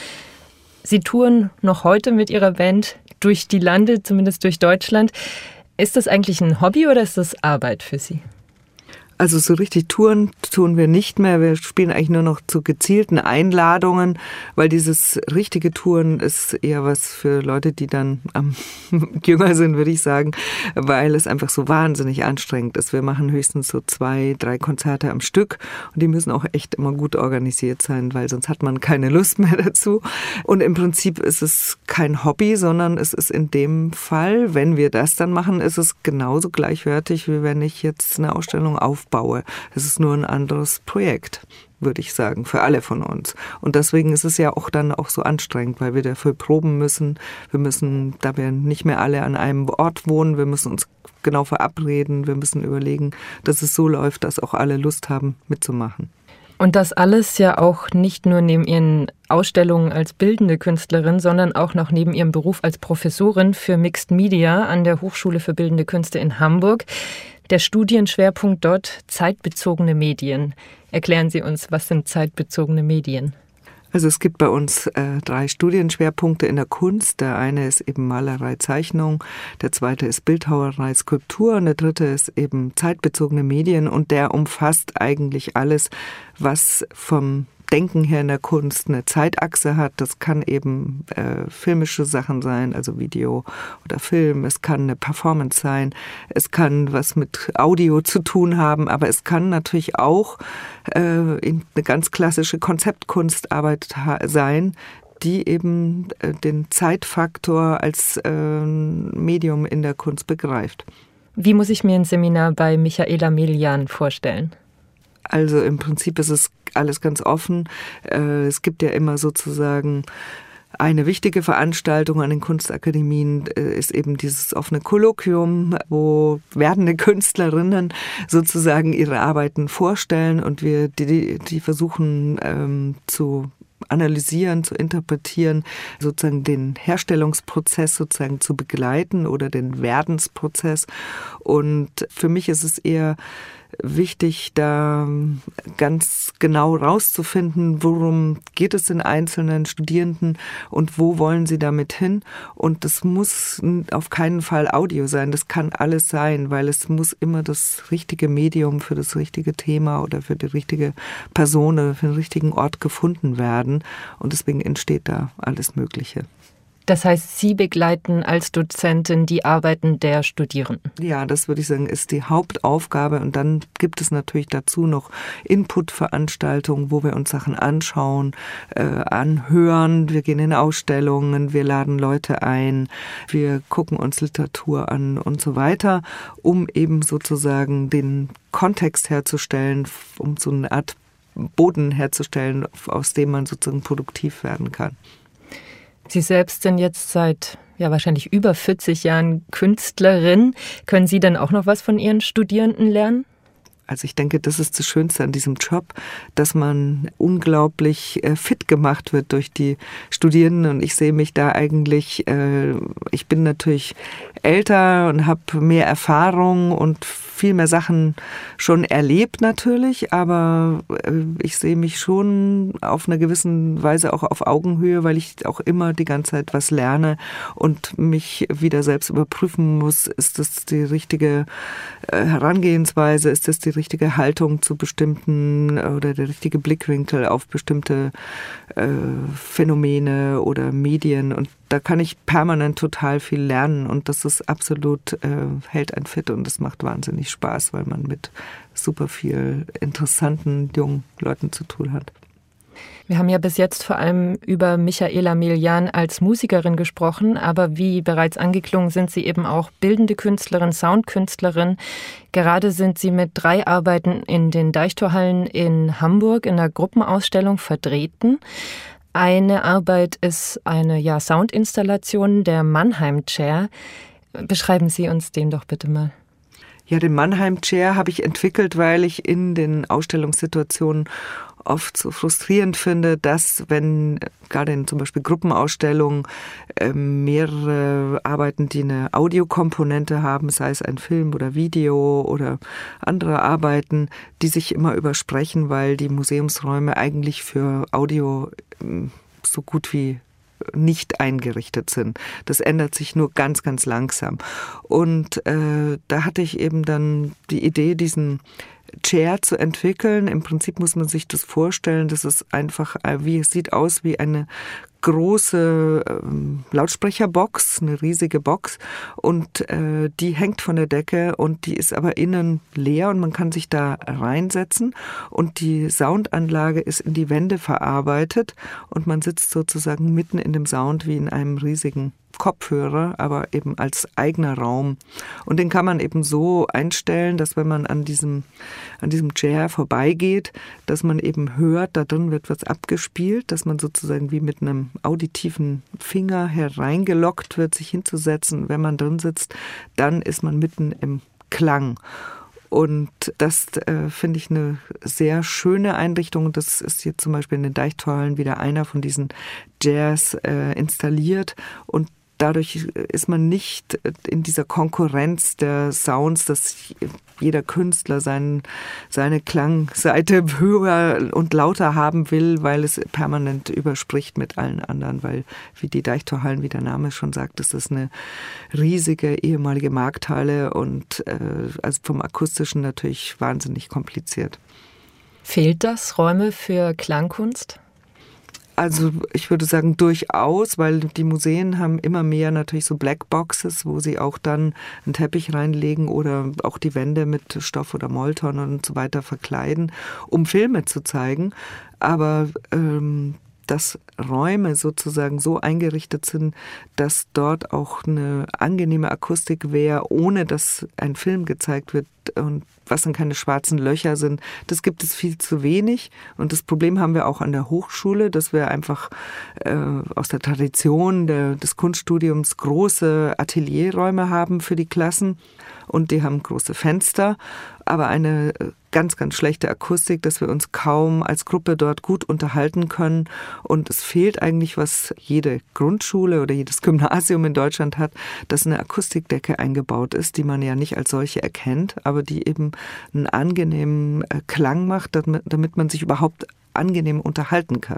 Sie touren noch heute mit Ihrer Band durch die Lande, zumindest durch Deutschland. Ist das eigentlich ein Hobby oder ist das Arbeit für Sie? Also so richtig Touren tun wir nicht mehr. Wir spielen eigentlich nur noch zu gezielten Einladungen, weil dieses richtige Touren ist eher was für Leute, die dann am jünger sind, würde ich sagen, weil es einfach so wahnsinnig anstrengend ist. Wir machen höchstens so zwei, drei Konzerte am Stück und die müssen auch echt immer gut organisiert sein, weil sonst hat man keine Lust mehr dazu. Und im Prinzip ist es kein Hobby, sondern es ist in dem Fall, wenn wir das dann machen, ist es genauso gleichwertig, wie wenn ich jetzt eine Ausstellung aufbaue. Baue. Es ist nur ein anderes Projekt, würde ich sagen, für alle von uns. Und deswegen ist es ja auch dann auch so anstrengend, weil wir dafür proben müssen. Wir müssen, da wir nicht mehr alle an einem Ort wohnen, wir müssen uns genau verabreden, wir müssen überlegen, dass es so läuft, dass auch alle Lust haben, mitzumachen. Und das alles ja auch nicht nur neben Ihren Ausstellungen als bildende Künstlerin, sondern auch noch neben Ihrem Beruf als Professorin für Mixed Media an der Hochschule für Bildende Künste in Hamburg. Der Studienschwerpunkt dort zeitbezogene Medien. Erklären Sie uns, was sind zeitbezogene Medien? Also es gibt bei uns äh, drei Studienschwerpunkte in der Kunst. Der eine ist eben Malerei, Zeichnung, der zweite ist Bildhauerei, Skulptur und der dritte ist eben zeitbezogene Medien und der umfasst eigentlich alles, was vom Denken her in der Kunst eine Zeitachse hat. Das kann eben äh, filmische Sachen sein, also Video oder Film. Es kann eine Performance sein. Es kann was mit Audio zu tun haben, aber es kann natürlich auch äh, eine ganz klassische Konzeptkunstarbeit ha- sein, die eben äh, den Zeitfaktor als äh, Medium in der Kunst begreift. Wie muss ich mir ein Seminar bei Michaela Melian vorstellen? Also im Prinzip ist es alles ganz offen. Es gibt ja immer sozusagen eine wichtige Veranstaltung an den Kunstakademien, ist eben dieses offene Kolloquium, wo werdende Künstlerinnen sozusagen ihre Arbeiten vorstellen und wir die, die versuchen ähm, zu analysieren, zu interpretieren, sozusagen den Herstellungsprozess sozusagen zu begleiten oder den Werdensprozess. Und für mich ist es eher wichtig, da ganz genau rauszufinden, worum geht es den einzelnen Studierenden und wo wollen sie damit hin. Und das muss auf keinen Fall Audio sein, das kann alles sein, weil es muss immer das richtige Medium für das richtige Thema oder für die richtige Person oder für den richtigen Ort gefunden werden. Und deswegen entsteht da alles Mögliche. Das heißt, Sie begleiten als Dozentin die Arbeiten der Studierenden? Ja, das würde ich sagen, ist die Hauptaufgabe. Und dann gibt es natürlich dazu noch Input-Veranstaltungen, wo wir uns Sachen anschauen, äh, anhören. Wir gehen in Ausstellungen, wir laden Leute ein, wir gucken uns Literatur an und so weiter, um eben sozusagen den Kontext herzustellen, um so eine Art Boden herzustellen, aus dem man sozusagen produktiv werden kann. Sie selbst sind jetzt seit ja wahrscheinlich über vierzig Jahren Künstlerin. Können Sie denn auch noch was von Ihren Studierenden lernen? Also ich denke, das ist das Schönste an diesem Job, dass man unglaublich äh, fit gemacht wird durch die Studierenden und ich sehe mich da eigentlich, äh, ich bin natürlich älter und habe mehr Erfahrung und viel mehr Sachen schon erlebt natürlich, aber äh, ich sehe mich schon auf einer gewissen Weise auch auf Augenhöhe, weil ich auch immer die ganze Zeit was lerne und mich wieder selbst überprüfen muss, ist das die richtige äh, Herangehensweise, ist das die richtige Haltung zu bestimmten oder der richtige Blickwinkel auf bestimmte äh, Phänomene oder Medien und da kann ich permanent total viel lernen und das ist absolut, äh, hält einen fit und das macht wahnsinnig Spaß, weil man mit super viel interessanten jungen Leuten zu tun hat. Wir haben ja bis jetzt vor allem über Michaela Melian als Musikerin gesprochen, aber wie bereits angeklungen, sind Sie eben auch bildende Künstlerin, Soundkünstlerin. Gerade sind Sie mit drei Arbeiten in den Deichtorhallen in Hamburg in der Gruppenausstellung vertreten. Eine Arbeit ist eine ja, Soundinstallation der Mannheim Chair. Beschreiben Sie uns den doch bitte mal. Ja, den Mannheim Chair habe ich entwickelt, weil ich in den Ausstellungssituationen oft so frustrierend finde, dass wenn gerade in zum Beispiel Gruppenausstellungen äh, mehrere Arbeiten, die eine Audiokomponente haben, sei es ein Film oder Video oder andere Arbeiten, die sich immer übersprechen, weil die Museumsräume eigentlich für Audio äh, so gut wie nicht eingerichtet sind. Das ändert sich nur ganz, ganz langsam. Und äh, da hatte ich eben dann die Idee, diesen Chair zu entwickeln. Im Prinzip muss man sich das vorstellen, das ist einfach, wie es sieht aus wie eine große ähm, Lautsprecherbox, eine riesige Box und äh, die hängt von der Decke und die ist aber innen leer und man kann sich da reinsetzen und die Soundanlage ist in die Wände verarbeitet und man sitzt sozusagen mitten in dem Sound wie in einem riesigen Kopfhörer, aber eben als eigener Raum. Und den kann man eben so einstellen, dass wenn man an diesem, an diesem Chair vorbeigeht, dass man eben hört, da drin wird was abgespielt, dass man sozusagen wie mit einem auditiven Finger hereingelockt wird, sich hinzusetzen. Wenn man drin sitzt, dann ist man mitten im Klang. Und das äh, finde ich eine sehr schöne Einrichtung. Das ist hier zum Beispiel in den Deichtorhallen wieder einer von diesen Chairs äh, installiert. Und dadurch ist man nicht in dieser Konkurrenz der Sounds, dass jeder Künstler seinen, seine Klangseite höher und lauter haben will, weil es permanent überspricht mit allen anderen, weil wie die Deichtorhallen, wie der Name schon sagt, ist das eine riesige ehemalige Markthalle und äh, also vom Akustischen natürlich wahnsinnig kompliziert. Fehlt das Räume für Klangkunst? Also ich würde sagen durchaus, weil die Museen haben immer mehr natürlich so Blackboxes, wo sie auch dann einen Teppich reinlegen oder auch die Wände mit Stoff oder Molton und so weiter verkleiden, um Filme zu zeigen. Aber ähm, dass Räume sozusagen so eingerichtet sind, dass dort auch eine angenehme Akustik wäre, ohne dass ein Film gezeigt wird und was dann keine schwarzen Löcher sind, das gibt es viel zu wenig. Und das Problem haben wir auch an der Hochschule, dass wir einfach äh, aus der Tradition der, des Kunststudiums große Atelierräume haben für die Klassen und die haben große Fenster, aber eine ganz, ganz schlechte Akustik, dass wir uns kaum als Gruppe dort gut unterhalten können. Und es fehlt eigentlich, was jede Grundschule oder jedes Gymnasium in Deutschland hat, dass eine Akustikdecke eingebaut ist, die man ja nicht als solche erkennt, aber die eben einen angenehmen Klang macht, damit, damit man sich überhaupt angenehm unterhalten kann.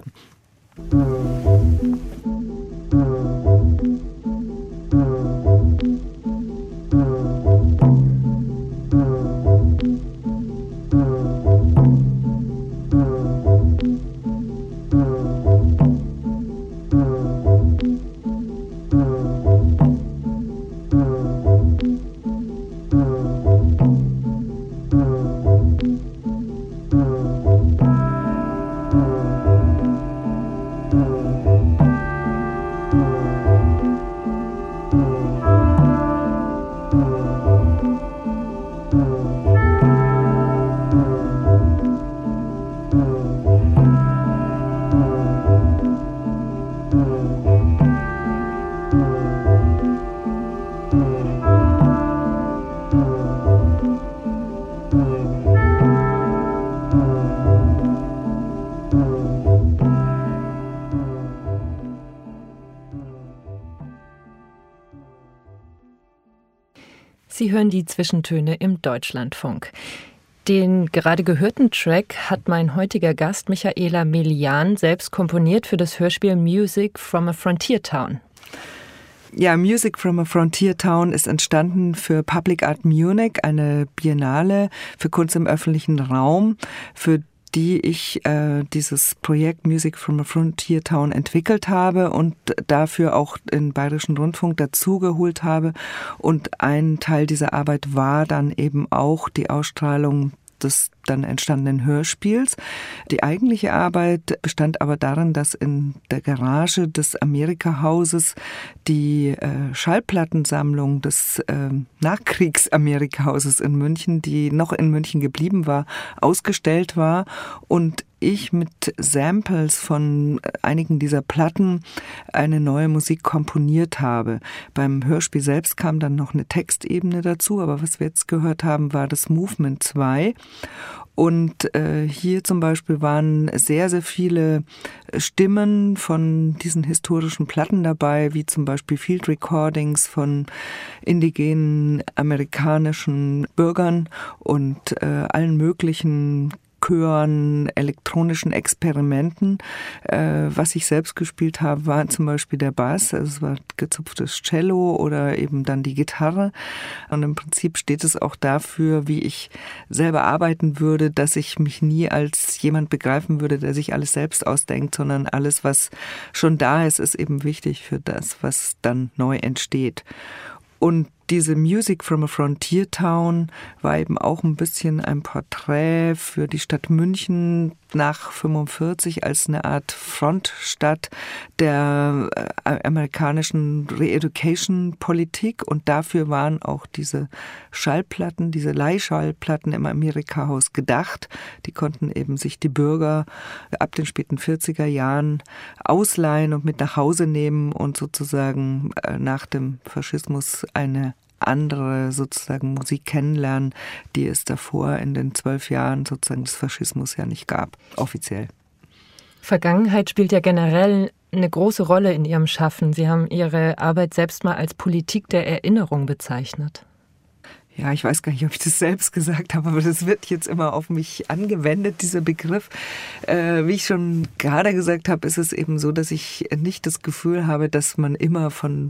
Sie hören die Zwischentöne im Deutschlandfunk. Den gerade gehörten Track hat mein heutiger Gast Michaela Melian selbst komponiert für das Hörspiel Music from a Frontier Town. Ja, Music from a Frontier Town ist entstanden für Public Art Munich, eine Biennale für Kunst im öffentlichen Raum, für die ich äh, dieses Projekt Music from a Frontier Town entwickelt habe und dafür auch den Bayerischen Rundfunk dazugeholt habe. Und ein Teil dieser Arbeit war dann eben auch die Ausstrahlung des dann entstandenen Hörspiels. Die eigentliche Arbeit bestand aber darin, dass in der Garage des Amerika-Hauses die äh, Schallplattensammlung des äh, Nachkriegs-Amerika-Hauses in München, die noch in München geblieben war, ausgestellt war und ich mit Samples von einigen dieser Platten eine neue Musik komponiert habe. Beim Hörspiel selbst kam dann noch eine Textebene dazu, aber was wir jetzt gehört haben, war das Movement zwei. Und äh, hier zum Beispiel waren sehr, sehr viele Stimmen von diesen historischen Platten dabei, wie zum Beispiel Field Recordings von indigenen amerikanischen Bürgern und äh, allen möglichen Chören, elektronischen Experimenten. Äh, was ich selbst gespielt habe, war zum Beispiel der Bass, also es war gezupftes Cello oder eben dann die Gitarre. Und im Prinzip steht es auch dafür, wie ich selber arbeiten würde, dass ich mich nie als jemand begreifen würde, der sich alles selbst ausdenkt, sondern alles, was schon da ist, ist eben wichtig für das, was dann neu entsteht. Und diese Music from a Frontier Town war eben auch ein bisschen ein Porträt für die Stadt München nach fünfundvierzig als eine Art Frontstadt der äh, amerikanischen Re-Education-Politik. Und dafür waren auch diese Schallplatten, diese Leihschallplatten im Amerika-Haus gedacht. Die konnten eben sich die Bürger ab den späten vierziger Jahren ausleihen und mit nach Hause nehmen und sozusagen äh, nach dem Faschismus eine andere sozusagen Musik kennenlernen, die es davor in den zwölf Jahren sozusagen des Faschismus ja nicht gab, offiziell. Vergangenheit spielt ja generell eine große Rolle in Ihrem Schaffen. Sie haben Ihre Arbeit selbst mal als Politik der Erinnerung bezeichnet. Ja, ich weiß gar nicht, ob ich das selbst gesagt habe, aber das wird jetzt immer auf mich angewendet, dieser Begriff. Äh, wie ich schon gerade gesagt habe, ist es eben so, dass ich nicht das Gefühl habe, dass man immer von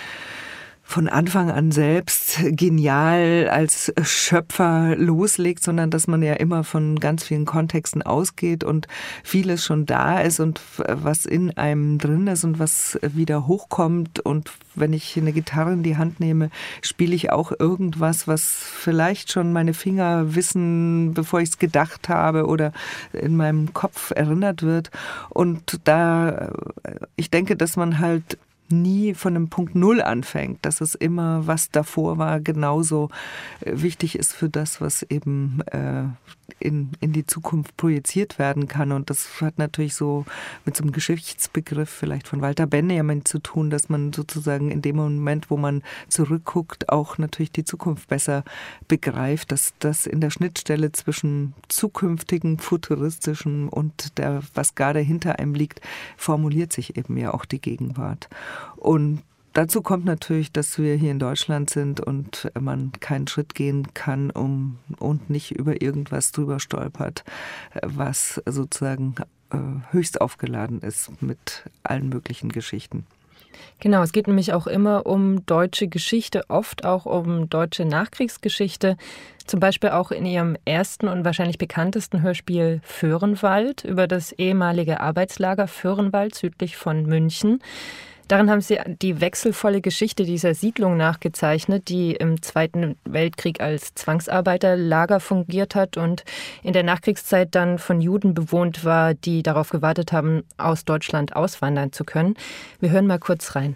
von Anfang an selbst genial als Schöpfer loslegt, sondern dass man ja immer von ganz vielen Kontexten ausgeht und vieles schon da ist und was in einem drin ist und was wieder hochkommt. Und wenn ich eine Gitarre in die Hand nehme, spiele ich auch irgendwas, was vielleicht schon meine Finger wissen, bevor ich es gedacht habe oder in meinem Kopf erinnert wird. Und da, ich denke, dass man halt nie von einem Punkt Null anfängt, dass es immer, was davor war, genauso wichtig ist für das, was eben äh, in, in die Zukunft projiziert werden kann. Und das hat natürlich so mit so einem Geschichtsbegriff vielleicht von Walter Benjamin zu tun, dass man sozusagen in dem Moment, wo man zurückguckt, auch natürlich die Zukunft besser begreift, dass das in der Schnittstelle zwischen zukünftigen, futuristischen und der, was gerade hinter einem liegt, formuliert sich eben ja auch die Gegenwart. Und dazu kommt natürlich, dass wir hier in Deutschland sind und man keinen Schritt gehen kann um, und nicht über irgendwas drüber stolpert, was sozusagen äh, höchst aufgeladen ist mit allen möglichen Geschichten. Genau, es geht nämlich auch immer um deutsche Geschichte, oft auch um deutsche Nachkriegsgeschichte. Zum Beispiel auch in Ihrem ersten und wahrscheinlich bekanntesten Hörspiel Föhrenwald über das ehemalige Arbeitslager Föhrenwald südlich von München. Darin haben Sie die wechselvolle Geschichte dieser Siedlung nachgezeichnet, die im Zweiten Weltkrieg als Zwangsarbeiterlager fungiert hat und in der Nachkriegszeit dann von Juden bewohnt war, die darauf gewartet haben, aus Deutschland auswandern zu können. Wir hören mal kurz rein.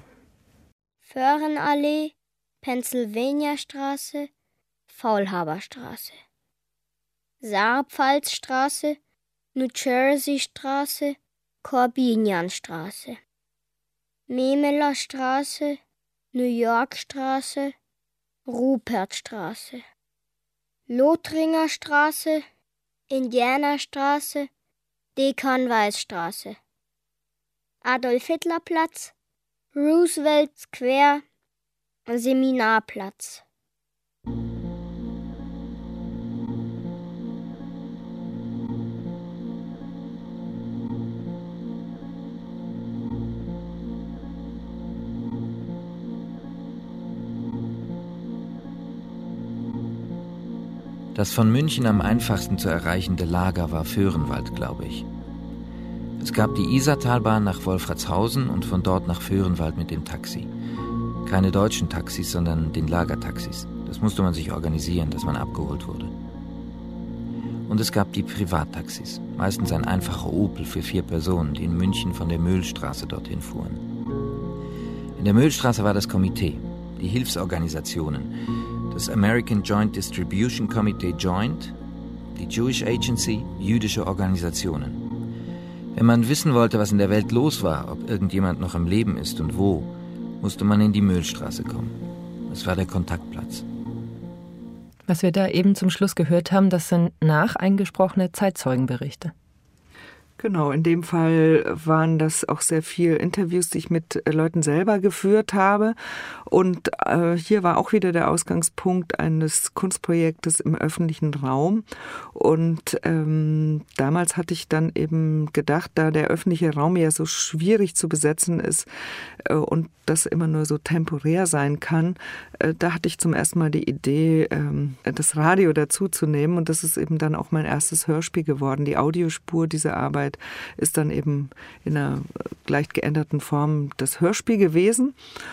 Föhrenallee, Pennsylvaniastraße, Faulhaberstraße, Saarpfalzstraße, New Jerseystraße, Corbinianstraße, Memelerstraße, New Yorkstraße, Rupertstraße, Lothringerstraße, Indianerstraße, Dekan-Weiss-Straße, Adolf-Hitler-Platz, Roosevelt Square, Seminarplatz, Das von München am einfachsten zu erreichende Lager war Vöhrenwald, glaube ich. Es gab die Isartalbahn nach Wolfratshausen und von dort nach Vöhrenwald mit dem Taxi. Keine deutschen Taxis, sondern den Lagertaxis. Das musste man sich organisieren, dass man abgeholt wurde. Und es gab die Privattaxis, meistens ein einfacher Opel für vier Personen, die in München von der Möhlstraße dorthin fuhren. In der Möhlstraße war das Komitee, die Hilfsorganisationen, das American Joint Distribution Committee Joint, die Jewish Agency, jüdische Organisationen. Wenn man wissen wollte, was in der Welt los war, ob irgendjemand noch im Leben ist und wo, musste man in die Möhlstraße kommen. Es war der Kontaktplatz. Was wir da eben zum Schluss gehört haben, das sind nacheingesprochene Zeitzeugenberichte. Genau, in dem Fall waren das auch sehr viele Interviews, die ich mit Leuten selber geführt habe. Und äh, hier war auch wieder der Ausgangspunkt eines Kunstprojektes im öffentlichen Raum. Und ähm, damals hatte ich dann eben gedacht, da der öffentliche Raum ja so schwierig zu besetzen ist äh, und das immer nur so temporär sein kann, äh, da hatte ich zum ersten Mal die Idee, äh, das Radio dazu zu nehmen. Und das ist eben dann auch mein erstes Hörspiel geworden. Die Audiospur dieser Arbeit ist dann eben in einer leicht geänderten Form das Hörspiel gewesen.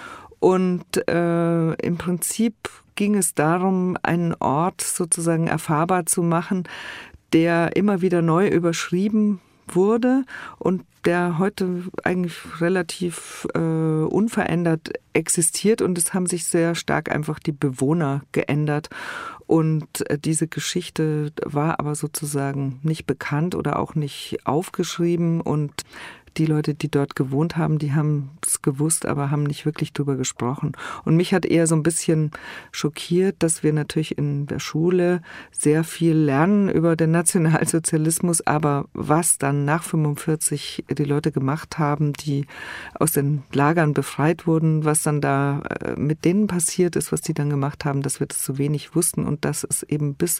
Und äh, im Prinzip ging es darum, einen Ort sozusagen erfahrbar zu machen, der immer wieder neu überschrieben wurde und der heute eigentlich relativ äh, unverändert existiert. Und es haben sich sehr stark einfach die Bewohner geändert. Und äh, diese Geschichte war aber sozusagen nicht bekannt oder auch nicht aufgeschrieben. Und die Leute, die dort gewohnt haben, die haben es gewusst, aber haben nicht wirklich drüber gesprochen. Und mich hat eher so ein bisschen schockiert, dass wir natürlich in der Schule sehr viel lernen über den Nationalsozialismus, aber was dann nach fünfundvierzig die Leute gemacht haben, die aus den Lagern befreit wurden, was dann da mit denen passiert ist, was die dann gemacht haben, dass wir das so wenig wussten und dass es eben bis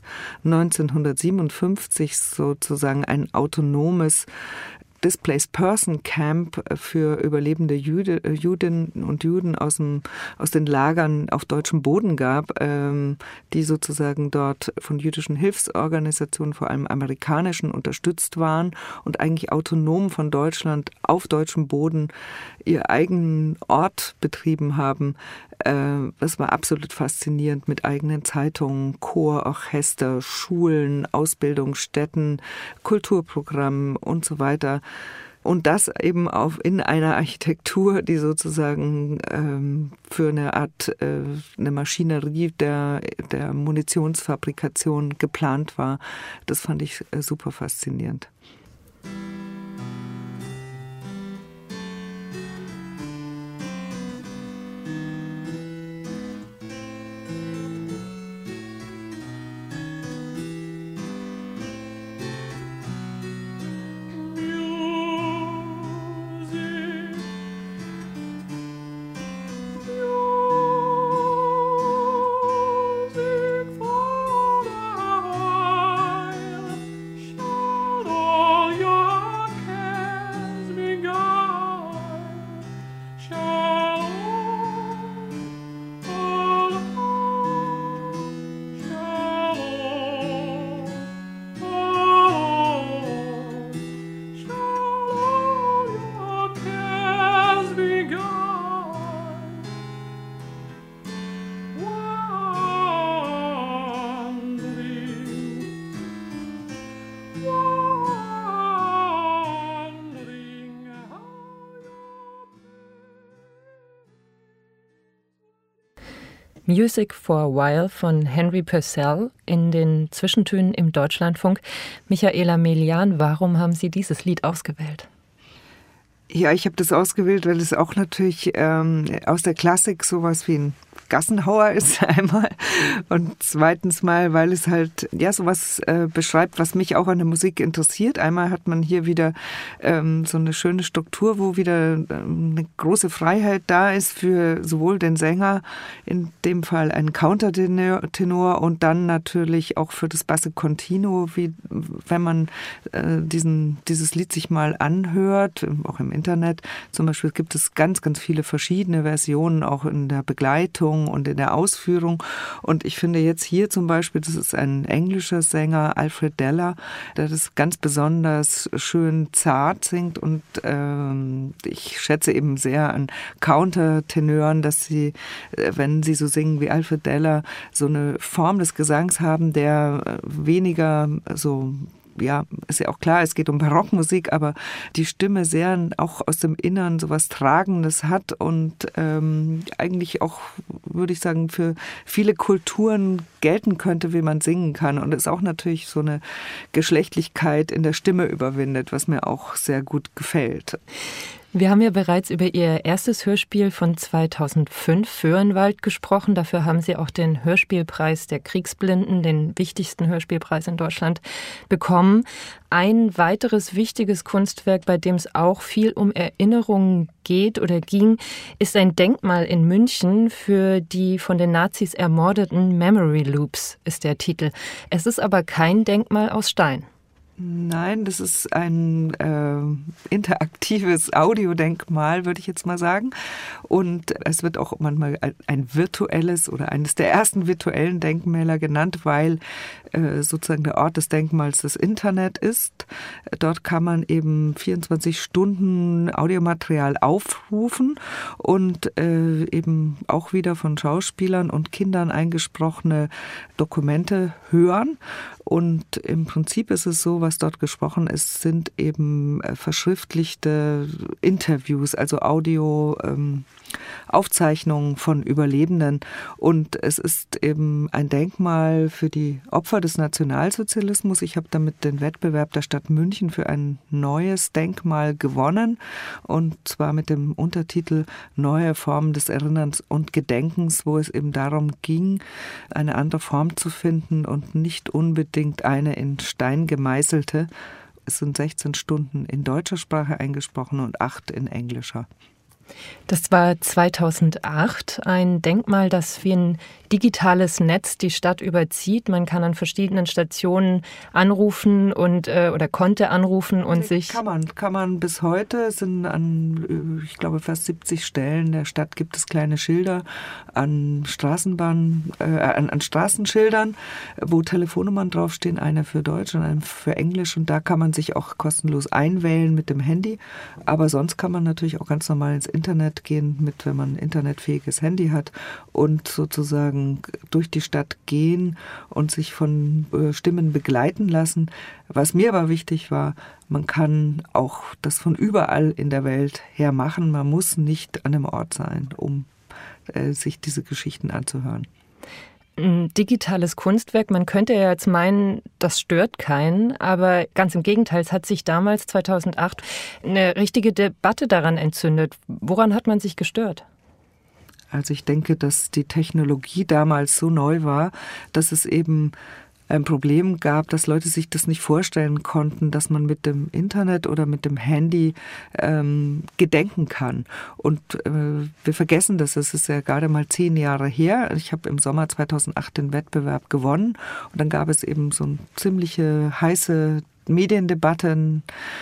neunzehnhundertsiebenundfünfzig sozusagen ein autonomes Displaced Person Camp für überlebende Jude, Judinnen und Juden aus, dem, aus den Lagern auf deutschem Boden gab, ähm, die sozusagen dort von jüdischen Hilfsorganisationen, vor allem amerikanischen, unterstützt waren und eigentlich autonom von Deutschland auf deutschem Boden ihr eigenen Ort betrieben haben. Äh, das war absolut faszinierend mit eigenen Zeitungen, Chor, Orchester, Schulen, Ausbildungsstätten, Kulturprogrammen und so weiter. Und das eben auch in einer Architektur, die sozusagen ähm, für eine Art, äh, eine Maschinerie der, der Munitionsfabrikation geplant war. Das fand ich äh, super faszinierend. Music for a While von Henry Purcell in den Zwischentönen im Deutschlandfunk. Michaela Melian, warum haben Sie dieses Lied ausgewählt? Ja, ich habe das ausgewählt, weil es auch natürlich ähm, aus der Klassik sowas wie ein Gassenhauer ist einmal und zweitens mal, weil es halt ja sowas äh, beschreibt, was mich auch an der Musik interessiert. Einmal hat man hier wieder ähm, so eine schöne Struktur, wo wieder ähm, eine große Freiheit da ist für sowohl den Sänger, in dem Fall ein Countertenor und dann natürlich auch für das Basse Continuo, wie wenn man äh, diesen dieses Lied sich mal anhört, auch im Internet. Zum Beispiel gibt es ganz, ganz viele verschiedene Versionen, auch in der Begleitung. Gestaltung und in der Ausführung. Und ich finde jetzt hier zum Beispiel, das ist ein englischer Sänger, Alfred Deller, der das ganz besonders schön zart singt. Und ähm, ich schätze eben sehr an Countertenören, dass sie, wenn sie so singen wie Alfred Deller, so eine Form des Gesangs haben, der weniger so, ja, ist ja auch klar, es geht um Barockmusik, aber die Stimme sehr auch aus dem Innern so was Tragendes hat und ähm, eigentlich auch, würde ich sagen, für viele Kulturen gelten könnte, wie man singen kann. Und es auch natürlich so eine Geschlechtlichkeit in der Stimme überwindet, was mir auch sehr gut gefällt. Wir haben ja bereits über Ihr erstes Hörspiel von zweitausendfünf, Föhrenwald, gesprochen. Dafür haben Sie auch den Hörspielpreis der Kriegsblinden, den wichtigsten Hörspielpreis in Deutschland, bekommen. Ein weiteres wichtiges Kunstwerk, bei dem es auch viel um Erinnerungen geht oder ging, ist ein Denkmal in München für die von den Nazis ermordeten Memory Loops, ist der Titel. Es ist aber kein Denkmal aus Stein. Nein, das ist ein äh, interaktives Audiodenkmal, würde ich jetzt mal sagen. Und es wird auch manchmal ein virtuelles oder eines der ersten virtuellen Denkmäler genannt, weil äh, sozusagen der Ort des Denkmals das Internet ist. Dort kann man eben vierundzwanzig Stunden Audiomaterial aufrufen und äh, eben auch wieder von Schauspielern und Kindern eingesprochene Dokumente hören. Und im Prinzip ist es so, was dort gesprochen ist, sind eben verschriftlichte Interviews, also Audio, ähm, Aufzeichnungen von Überlebenden. Und es ist eben ein Denkmal für die Opfer des Nationalsozialismus. Ich habe damit den Wettbewerb der Stadt München für ein neues Denkmal gewonnen. Und zwar mit dem Untertitel Neue Formen des Erinnerns und Gedenkens, wo es eben darum ging, eine andere Form zu finden und nicht unbedingt eine in Stein gemeißelte. Es sind sechzehn Stunden in deutscher Sprache eingesprochen und acht in englischer. Das war zweitausendacht, ein Denkmal, das wie ein digitales Netz die Stadt überzieht. Man kann an verschiedenen Stationen anrufen und äh, oder konnte anrufen und sich... Kann man, kann man bis heute. Es sind an, ich glaube, fast siebzig Stellen der Stadt gibt es kleine Schilder an Straßenbahn, äh, an, an Straßenschildern, wo Telefonnummern draufstehen, eine für Deutsch und eine für Englisch. Und da kann man sich auch kostenlos einwählen mit dem Handy. Aber sonst kann man natürlich auch ganz normal ins Internet gehen, mit, wenn man ein internetfähiges Handy hat und sozusagen durch die Stadt gehen und sich von äh, Stimmen begleiten lassen. Was mir aber wichtig war, man kann auch das von überall in der Welt her machen. Man muss nicht an einem Ort sein, um äh, sich diese Geschichten anzuhören. Ein digitales Kunstwerk, man könnte ja jetzt meinen, das stört keinen, aber ganz im Gegenteil, es hat sich damals, zweitausendacht, eine richtige Debatte daran entzündet. Woran hat man sich gestört? Also ich denke, dass die Technologie damals so neu war, dass es eben ein Problem gab, dass Leute sich das nicht vorstellen konnten, dass man mit dem Internet oder mit dem Handy ähm, gedenken kann. Und äh, wir vergessen das, es ist ja gerade mal zehn Jahre her. Ich habe im Sommer zweitausendacht den Wettbewerb gewonnen und dann gab es eben so eine ziemliche heiße Mediendebatte,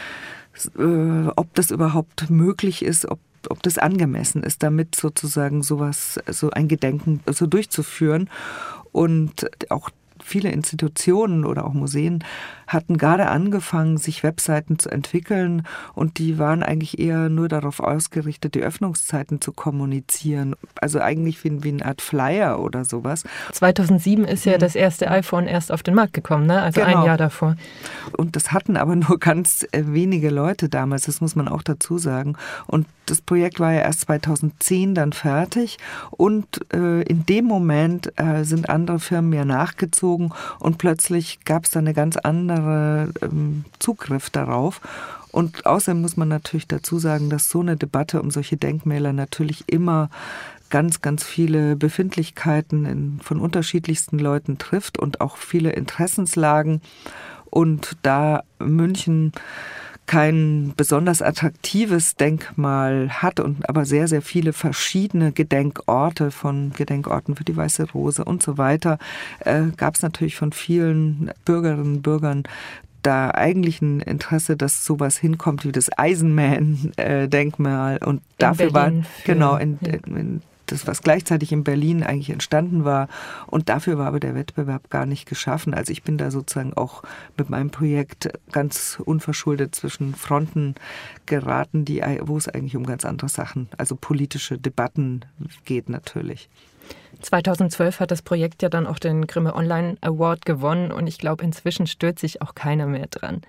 äh, ob das überhaupt möglich ist, ob ob das angemessen ist, damit sozusagen sowas, so ein Gedenken so durchzuführen. Und auch viele Institutionen oder auch Museen hatten gerade angefangen, sich Webseiten zu entwickeln und die waren eigentlich eher nur darauf ausgerichtet, die Öffnungszeiten zu kommunizieren. Also eigentlich wie, wie eine Art Flyer oder sowas. zweitausendsieben ist ja das erste iPhone erst auf den Markt gekommen, ne? Also genau. Ein Jahr davor. Und das hatten aber nur ganz wenige Leute damals, das muss man auch dazu sagen. Und das Projekt war ja erst zweitausendzehn dann fertig und äh, in dem Moment äh, sind andere Firmen ja nachgezogen und plötzlich gab es da eine ganz andere ähm, Zugriff darauf. Und außerdem muss man natürlich dazu sagen, dass so eine Debatte um solche Denkmäler natürlich immer ganz, ganz viele Befindlichkeiten in, von unterschiedlichsten Leuten trifft und auch viele Interessenslagen. Und da München kein besonders attraktives Denkmal hat und aber sehr, sehr viele verschiedene Gedenkorte, von Gedenkorten für die Weiße Rose und so weiter, äh, gab es natürlich von vielen Bürgerinnen und Bürgern da eigentlich ein Interesse, dass sowas hinkommt wie das Eisenman-Denkmal. Und in dafür Berlin war, genau, in, ja. in das, was gleichzeitig in Berlin eigentlich entstanden war. Und dafür war aber der Wettbewerb gar nicht geschaffen. Also ich bin da sozusagen auch mit meinem Projekt ganz unverschuldet zwischen Fronten geraten, die, wo es eigentlich um ganz andere Sachen, also politische Debatten geht natürlich. zweitausendzwölf hat das Projekt ja dann auch den Grimme Online Award gewonnen und ich glaube, inzwischen stört sich auch keiner mehr dran.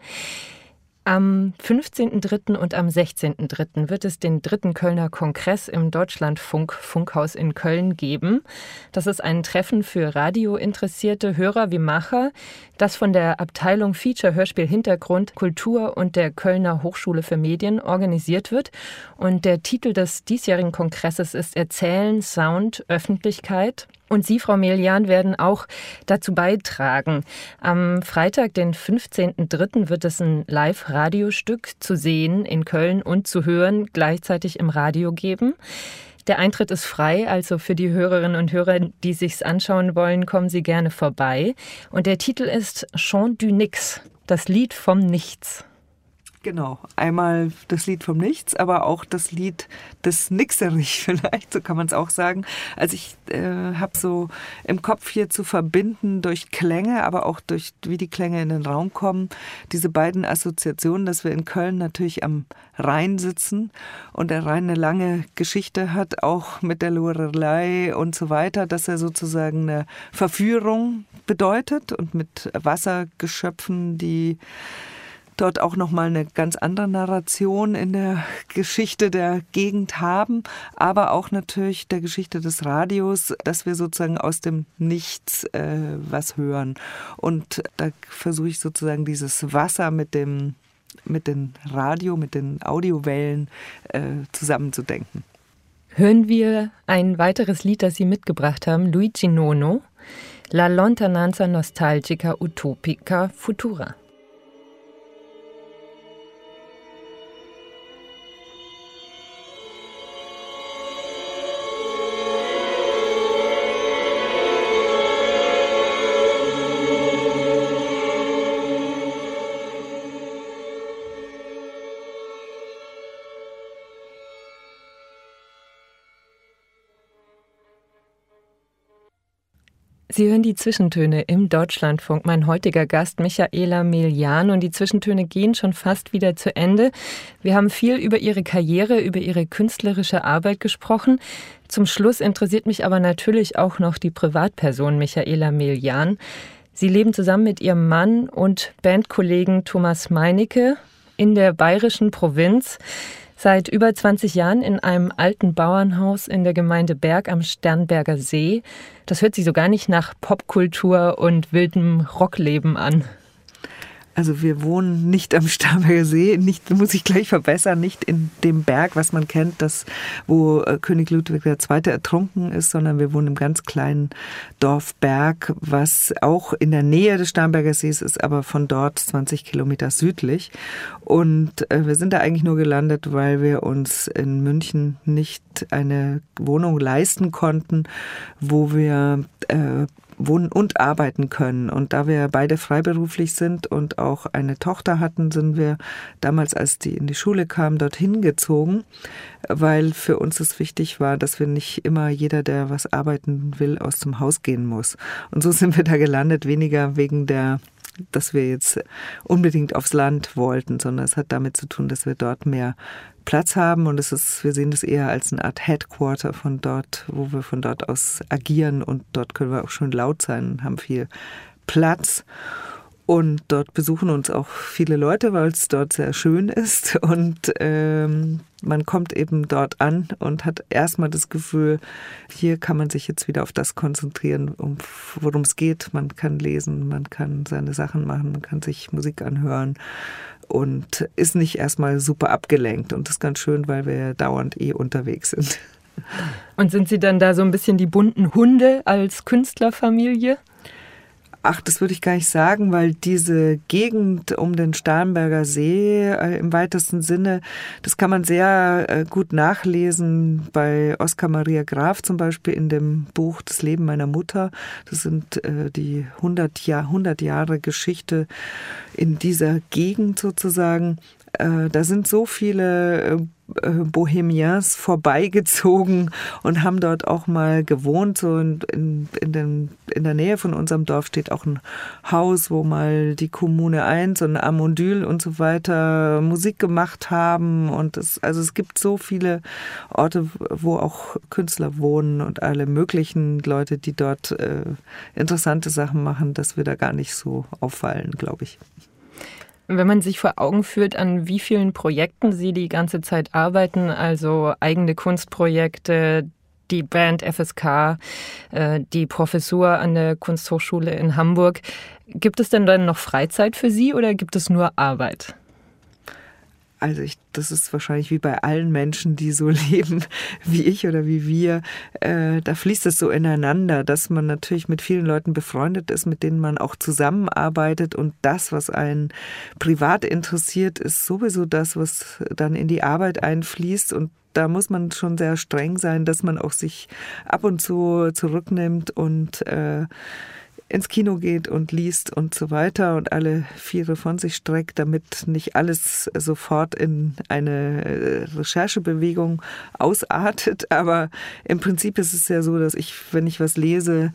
Am fünfzehnten dritten und am sechzehnten dritten wird es den dritten Kölner Kongress im Deutschlandfunk Funkhaus in Köln geben. Das ist ein Treffen für radiointeressierte Hörer wie Macher, das von der Abteilung Feature Hörspiel Hintergrund Kultur und der Kölner Hochschule für Medien organisiert wird. Und der Titel des diesjährigen Kongresses ist Erzählen, Sound, Öffentlichkeit. Und Sie, Frau Melian, werden auch dazu beitragen. Am Freitag, den fünfzehnten dritten wird es ein Live-Radiostück zu sehen in Köln und zu hören gleichzeitig im Radio geben. Der Eintritt ist frei, also für die Hörerinnen und Hörer, die sich's anschauen wollen, kommen Sie gerne vorbei. Und der Titel ist Chant du Nix, das Lied vom Nichts. Genau, einmal das Lied vom Nichts, aber auch das Lied des Nixerich vielleicht, so kann man es auch sagen. Also ich äh, habe so im Kopf hier zu verbinden durch Klänge, aber auch durch wie die Klänge in den Raum kommen, diese beiden Assoziationen, dass wir in Köln natürlich am Rhein sitzen und der Rhein eine lange Geschichte hat, auch mit der Lorelei und so weiter, dass er sozusagen eine Verführung bedeutet und mit Wassergeschöpfen, die dort auch nochmal eine ganz andere Narration in der Geschichte der Gegend haben, aber auch natürlich der Geschichte des Radios, dass wir sozusagen aus dem Nichts äh, was hören. Und da versuche ich sozusagen dieses Wasser mit dem, mit dem Radio, mit den Audiowellen äh, zusammenzudenken. Hören wir ein weiteres Lied, das Sie mitgebracht haben, Luigi Nono, La Lontananza Nostalgica Utopica Futura. Sie hören die Zwischentöne im Deutschlandfunk. Mein heutiger Gast Michaela Melian, und die Zwischentöne gehen schon fast wieder zu Ende. Wir haben viel über ihre Karriere, über ihre künstlerische Arbeit gesprochen. Zum Schluss interessiert mich aber natürlich auch noch die Privatperson Michaela Melian. Sie leben zusammen mit ihrem Mann und Bandkollegen Thomas Meinecke in der bayerischen Provinz. Seit über zwanzig Jahren in einem alten Bauernhaus in der Gemeinde Berg am Sternberger See. Das hört sich so gar nicht nach Popkultur und wildem Rockleben an. Also wir wohnen nicht am Starnberger See, nicht, muss ich gleich verbessern, nicht in dem Berg, was man kennt, das, wo König Ludwig der Zweite ertrunken ist, sondern wir wohnen im ganz kleinen Dorf Berg, was auch in der Nähe des Starnberger Sees ist, aber von dort zwanzig Kilometer südlich. Und äh, wir sind da eigentlich nur gelandet, weil wir uns in München nicht eine Wohnung leisten konnten, wo wir äh, wohnen und arbeiten können. Und da wir beide freiberuflich sind und auch eine Tochter hatten, sind wir damals, als die in die Schule kam, dorthin gezogen, weil für uns es wichtig war, dass wir nicht immer jeder, der was arbeiten will, aus dem Haus gehen muss. Und so sind wir da gelandet, weniger wegen der, dass wir jetzt unbedingt aufs Land wollten, sondern es hat damit zu tun, dass wir dort mehr Platz haben, und es ist, wir sehen das eher als eine Art Headquarter von dort, wo wir von dort aus agieren, und dort können wir auch schön laut sein und haben viel Platz. Und dort besuchen uns auch viele Leute, weil es dort sehr schön ist, und ähm, man kommt eben dort an und hat erstmal das Gefühl, hier kann man sich jetzt wieder auf das konzentrieren, um, worum es geht. Man kann lesen, man kann seine Sachen machen, man kann sich Musik anhören und ist nicht erstmal super abgelenkt. Und das ist ganz schön, weil wir ja dauernd eh unterwegs sind. Und sind Sie dann da so ein bisschen die bunten Hunde als Künstlerfamilie? Ach, das würde ich gar nicht sagen, weil diese Gegend um den Starnberger See äh, im weitesten Sinne, das kann man sehr äh, gut nachlesen bei Oskar Maria Graf zum Beispiel in dem Buch Das Leben meiner Mutter. Das sind äh, die hundert Jahre Geschichte in dieser Gegend sozusagen. äh, da sind so viele äh, Bohemiens vorbeigezogen und haben dort auch mal gewohnt. So in, in, in, den, in der Nähe von unserem Dorf steht auch ein Haus, wo mal die Kommune eins und Amondyl und so weiter Musik gemacht haben. Und es, also es gibt so viele Orte, wo auch Künstler wohnen und alle möglichen Leute, die dort äh, interessante Sachen machen, dass wir da gar nicht so auffallen, glaube ich. Wenn man sich vor Augen führt, an wie vielen Projekten Sie die ganze Zeit arbeiten, also eigene Kunstprojekte, die Band F S K, die Professur an der Kunsthochschule in Hamburg, gibt es denn dann noch Freizeit für Sie oder gibt es nur Arbeit? Also ich, das ist wahrscheinlich wie bei allen Menschen, die so leben wie ich oder wie wir. Äh, da fließt es so ineinander, dass man natürlich mit vielen Leuten befreundet ist, mit denen man auch zusammenarbeitet. Und das, was einen privat interessiert, ist sowieso das, was dann in die Arbeit einfließt. Und da muss man schon sehr streng sein, dass man auch sich ab und zu zurücknimmt und äh, ins Kino geht und liest und so weiter und alle Viere von sich streckt, damit nicht alles sofort in eine Recherchebewegung ausartet. Aber im Prinzip ist es ja so, dass ich, wenn ich was lese,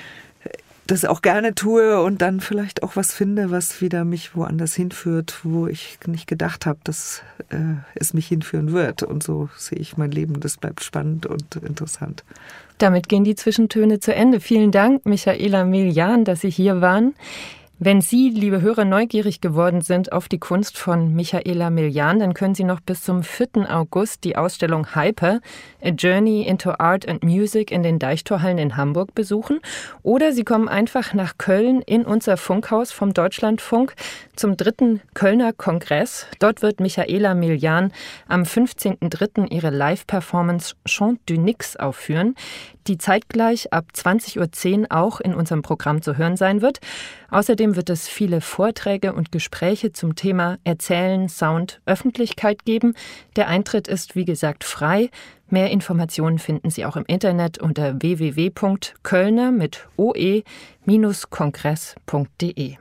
das auch gerne tue und dann vielleicht auch was finde, was wieder mich woanders hinführt, wo ich nicht gedacht habe, dass äh, es mich hinführen wird. Und so sehe ich mein Leben. Das bleibt spannend und interessant. Damit gehen die Zwischentöne zu Ende. Vielen Dank, Michaela Miljan, dass Sie hier waren. Wenn Sie, liebe Hörer, neugierig geworden sind auf die Kunst von Michaela Miljan, dann können Sie noch bis zum vierten August die Ausstellung Hyper, A Journey into Art and Music in den Deichtorhallen in Hamburg besuchen. Oder Sie kommen einfach nach Köln in unser Funkhaus vom Deutschlandfunk zum dritten Kölner Kongress. Dort wird Michaela Miljan am fünfzehnten dritten ihre Live-Performance Chant du Nix aufführen, die zeitgleich ab zwanzig Uhr zehn auch in unserem Programm zu hören sein wird. Außerdem wird es viele Vorträge und Gespräche zum Thema Erzählen, Sound, Öffentlichkeit geben. Der Eintritt ist, wie gesagt, frei. Mehr Informationen finden Sie auch im Internet unter w w w punkt kölner mit oe kongress punkt de.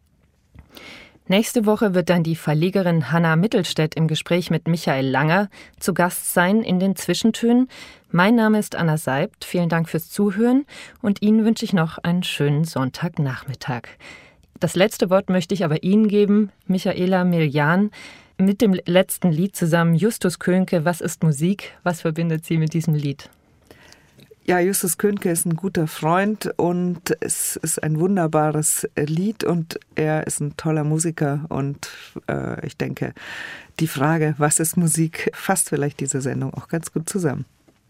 Nächste Woche wird dann die Verlegerin Hanna Mittelstädt im Gespräch mit Michael Langer zu Gast sein in den Zwischentönen. Mein Name ist Anna Seibt. Vielen Dank fürs Zuhören und Ihnen wünsche ich noch einen schönen Sonntagnachmittag. Das letzte Wort möchte ich aber Ihnen geben, Michaela Miljan, mit dem letzten Lied zusammen. Justus Könke, was ist Musik? Was verbindet Sie mit diesem Lied? Ja, Justus Könke ist ein guter Freund und es ist ein wunderbares Lied und er ist ein toller Musiker und äh, ich denke, die Frage, was ist Musik, fasst vielleicht diese Sendung auch ganz gut zusammen.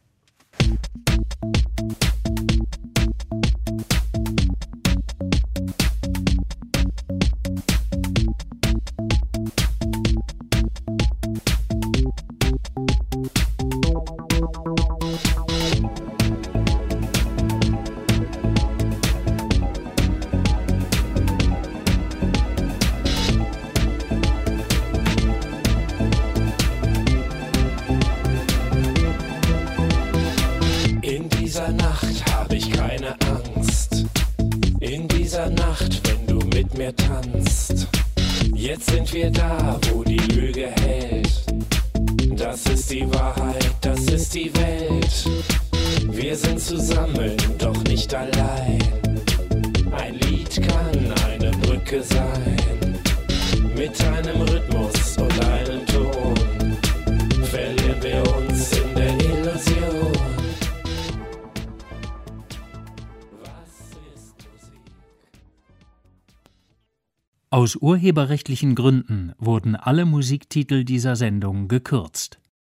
Jetzt sind wir da, wo die Lüge hält. Das ist die Wahrheit, das ist die Welt. Wir sind zusammen, doch nicht allein. Ein Lied kann eine Brücke sein. Mit einem Rhythmus und einem Ton verlieren wir uns in der Illusion. Aus urheberrechtlichen Gründen wurden alle Musiktitel dieser Sendung gekürzt.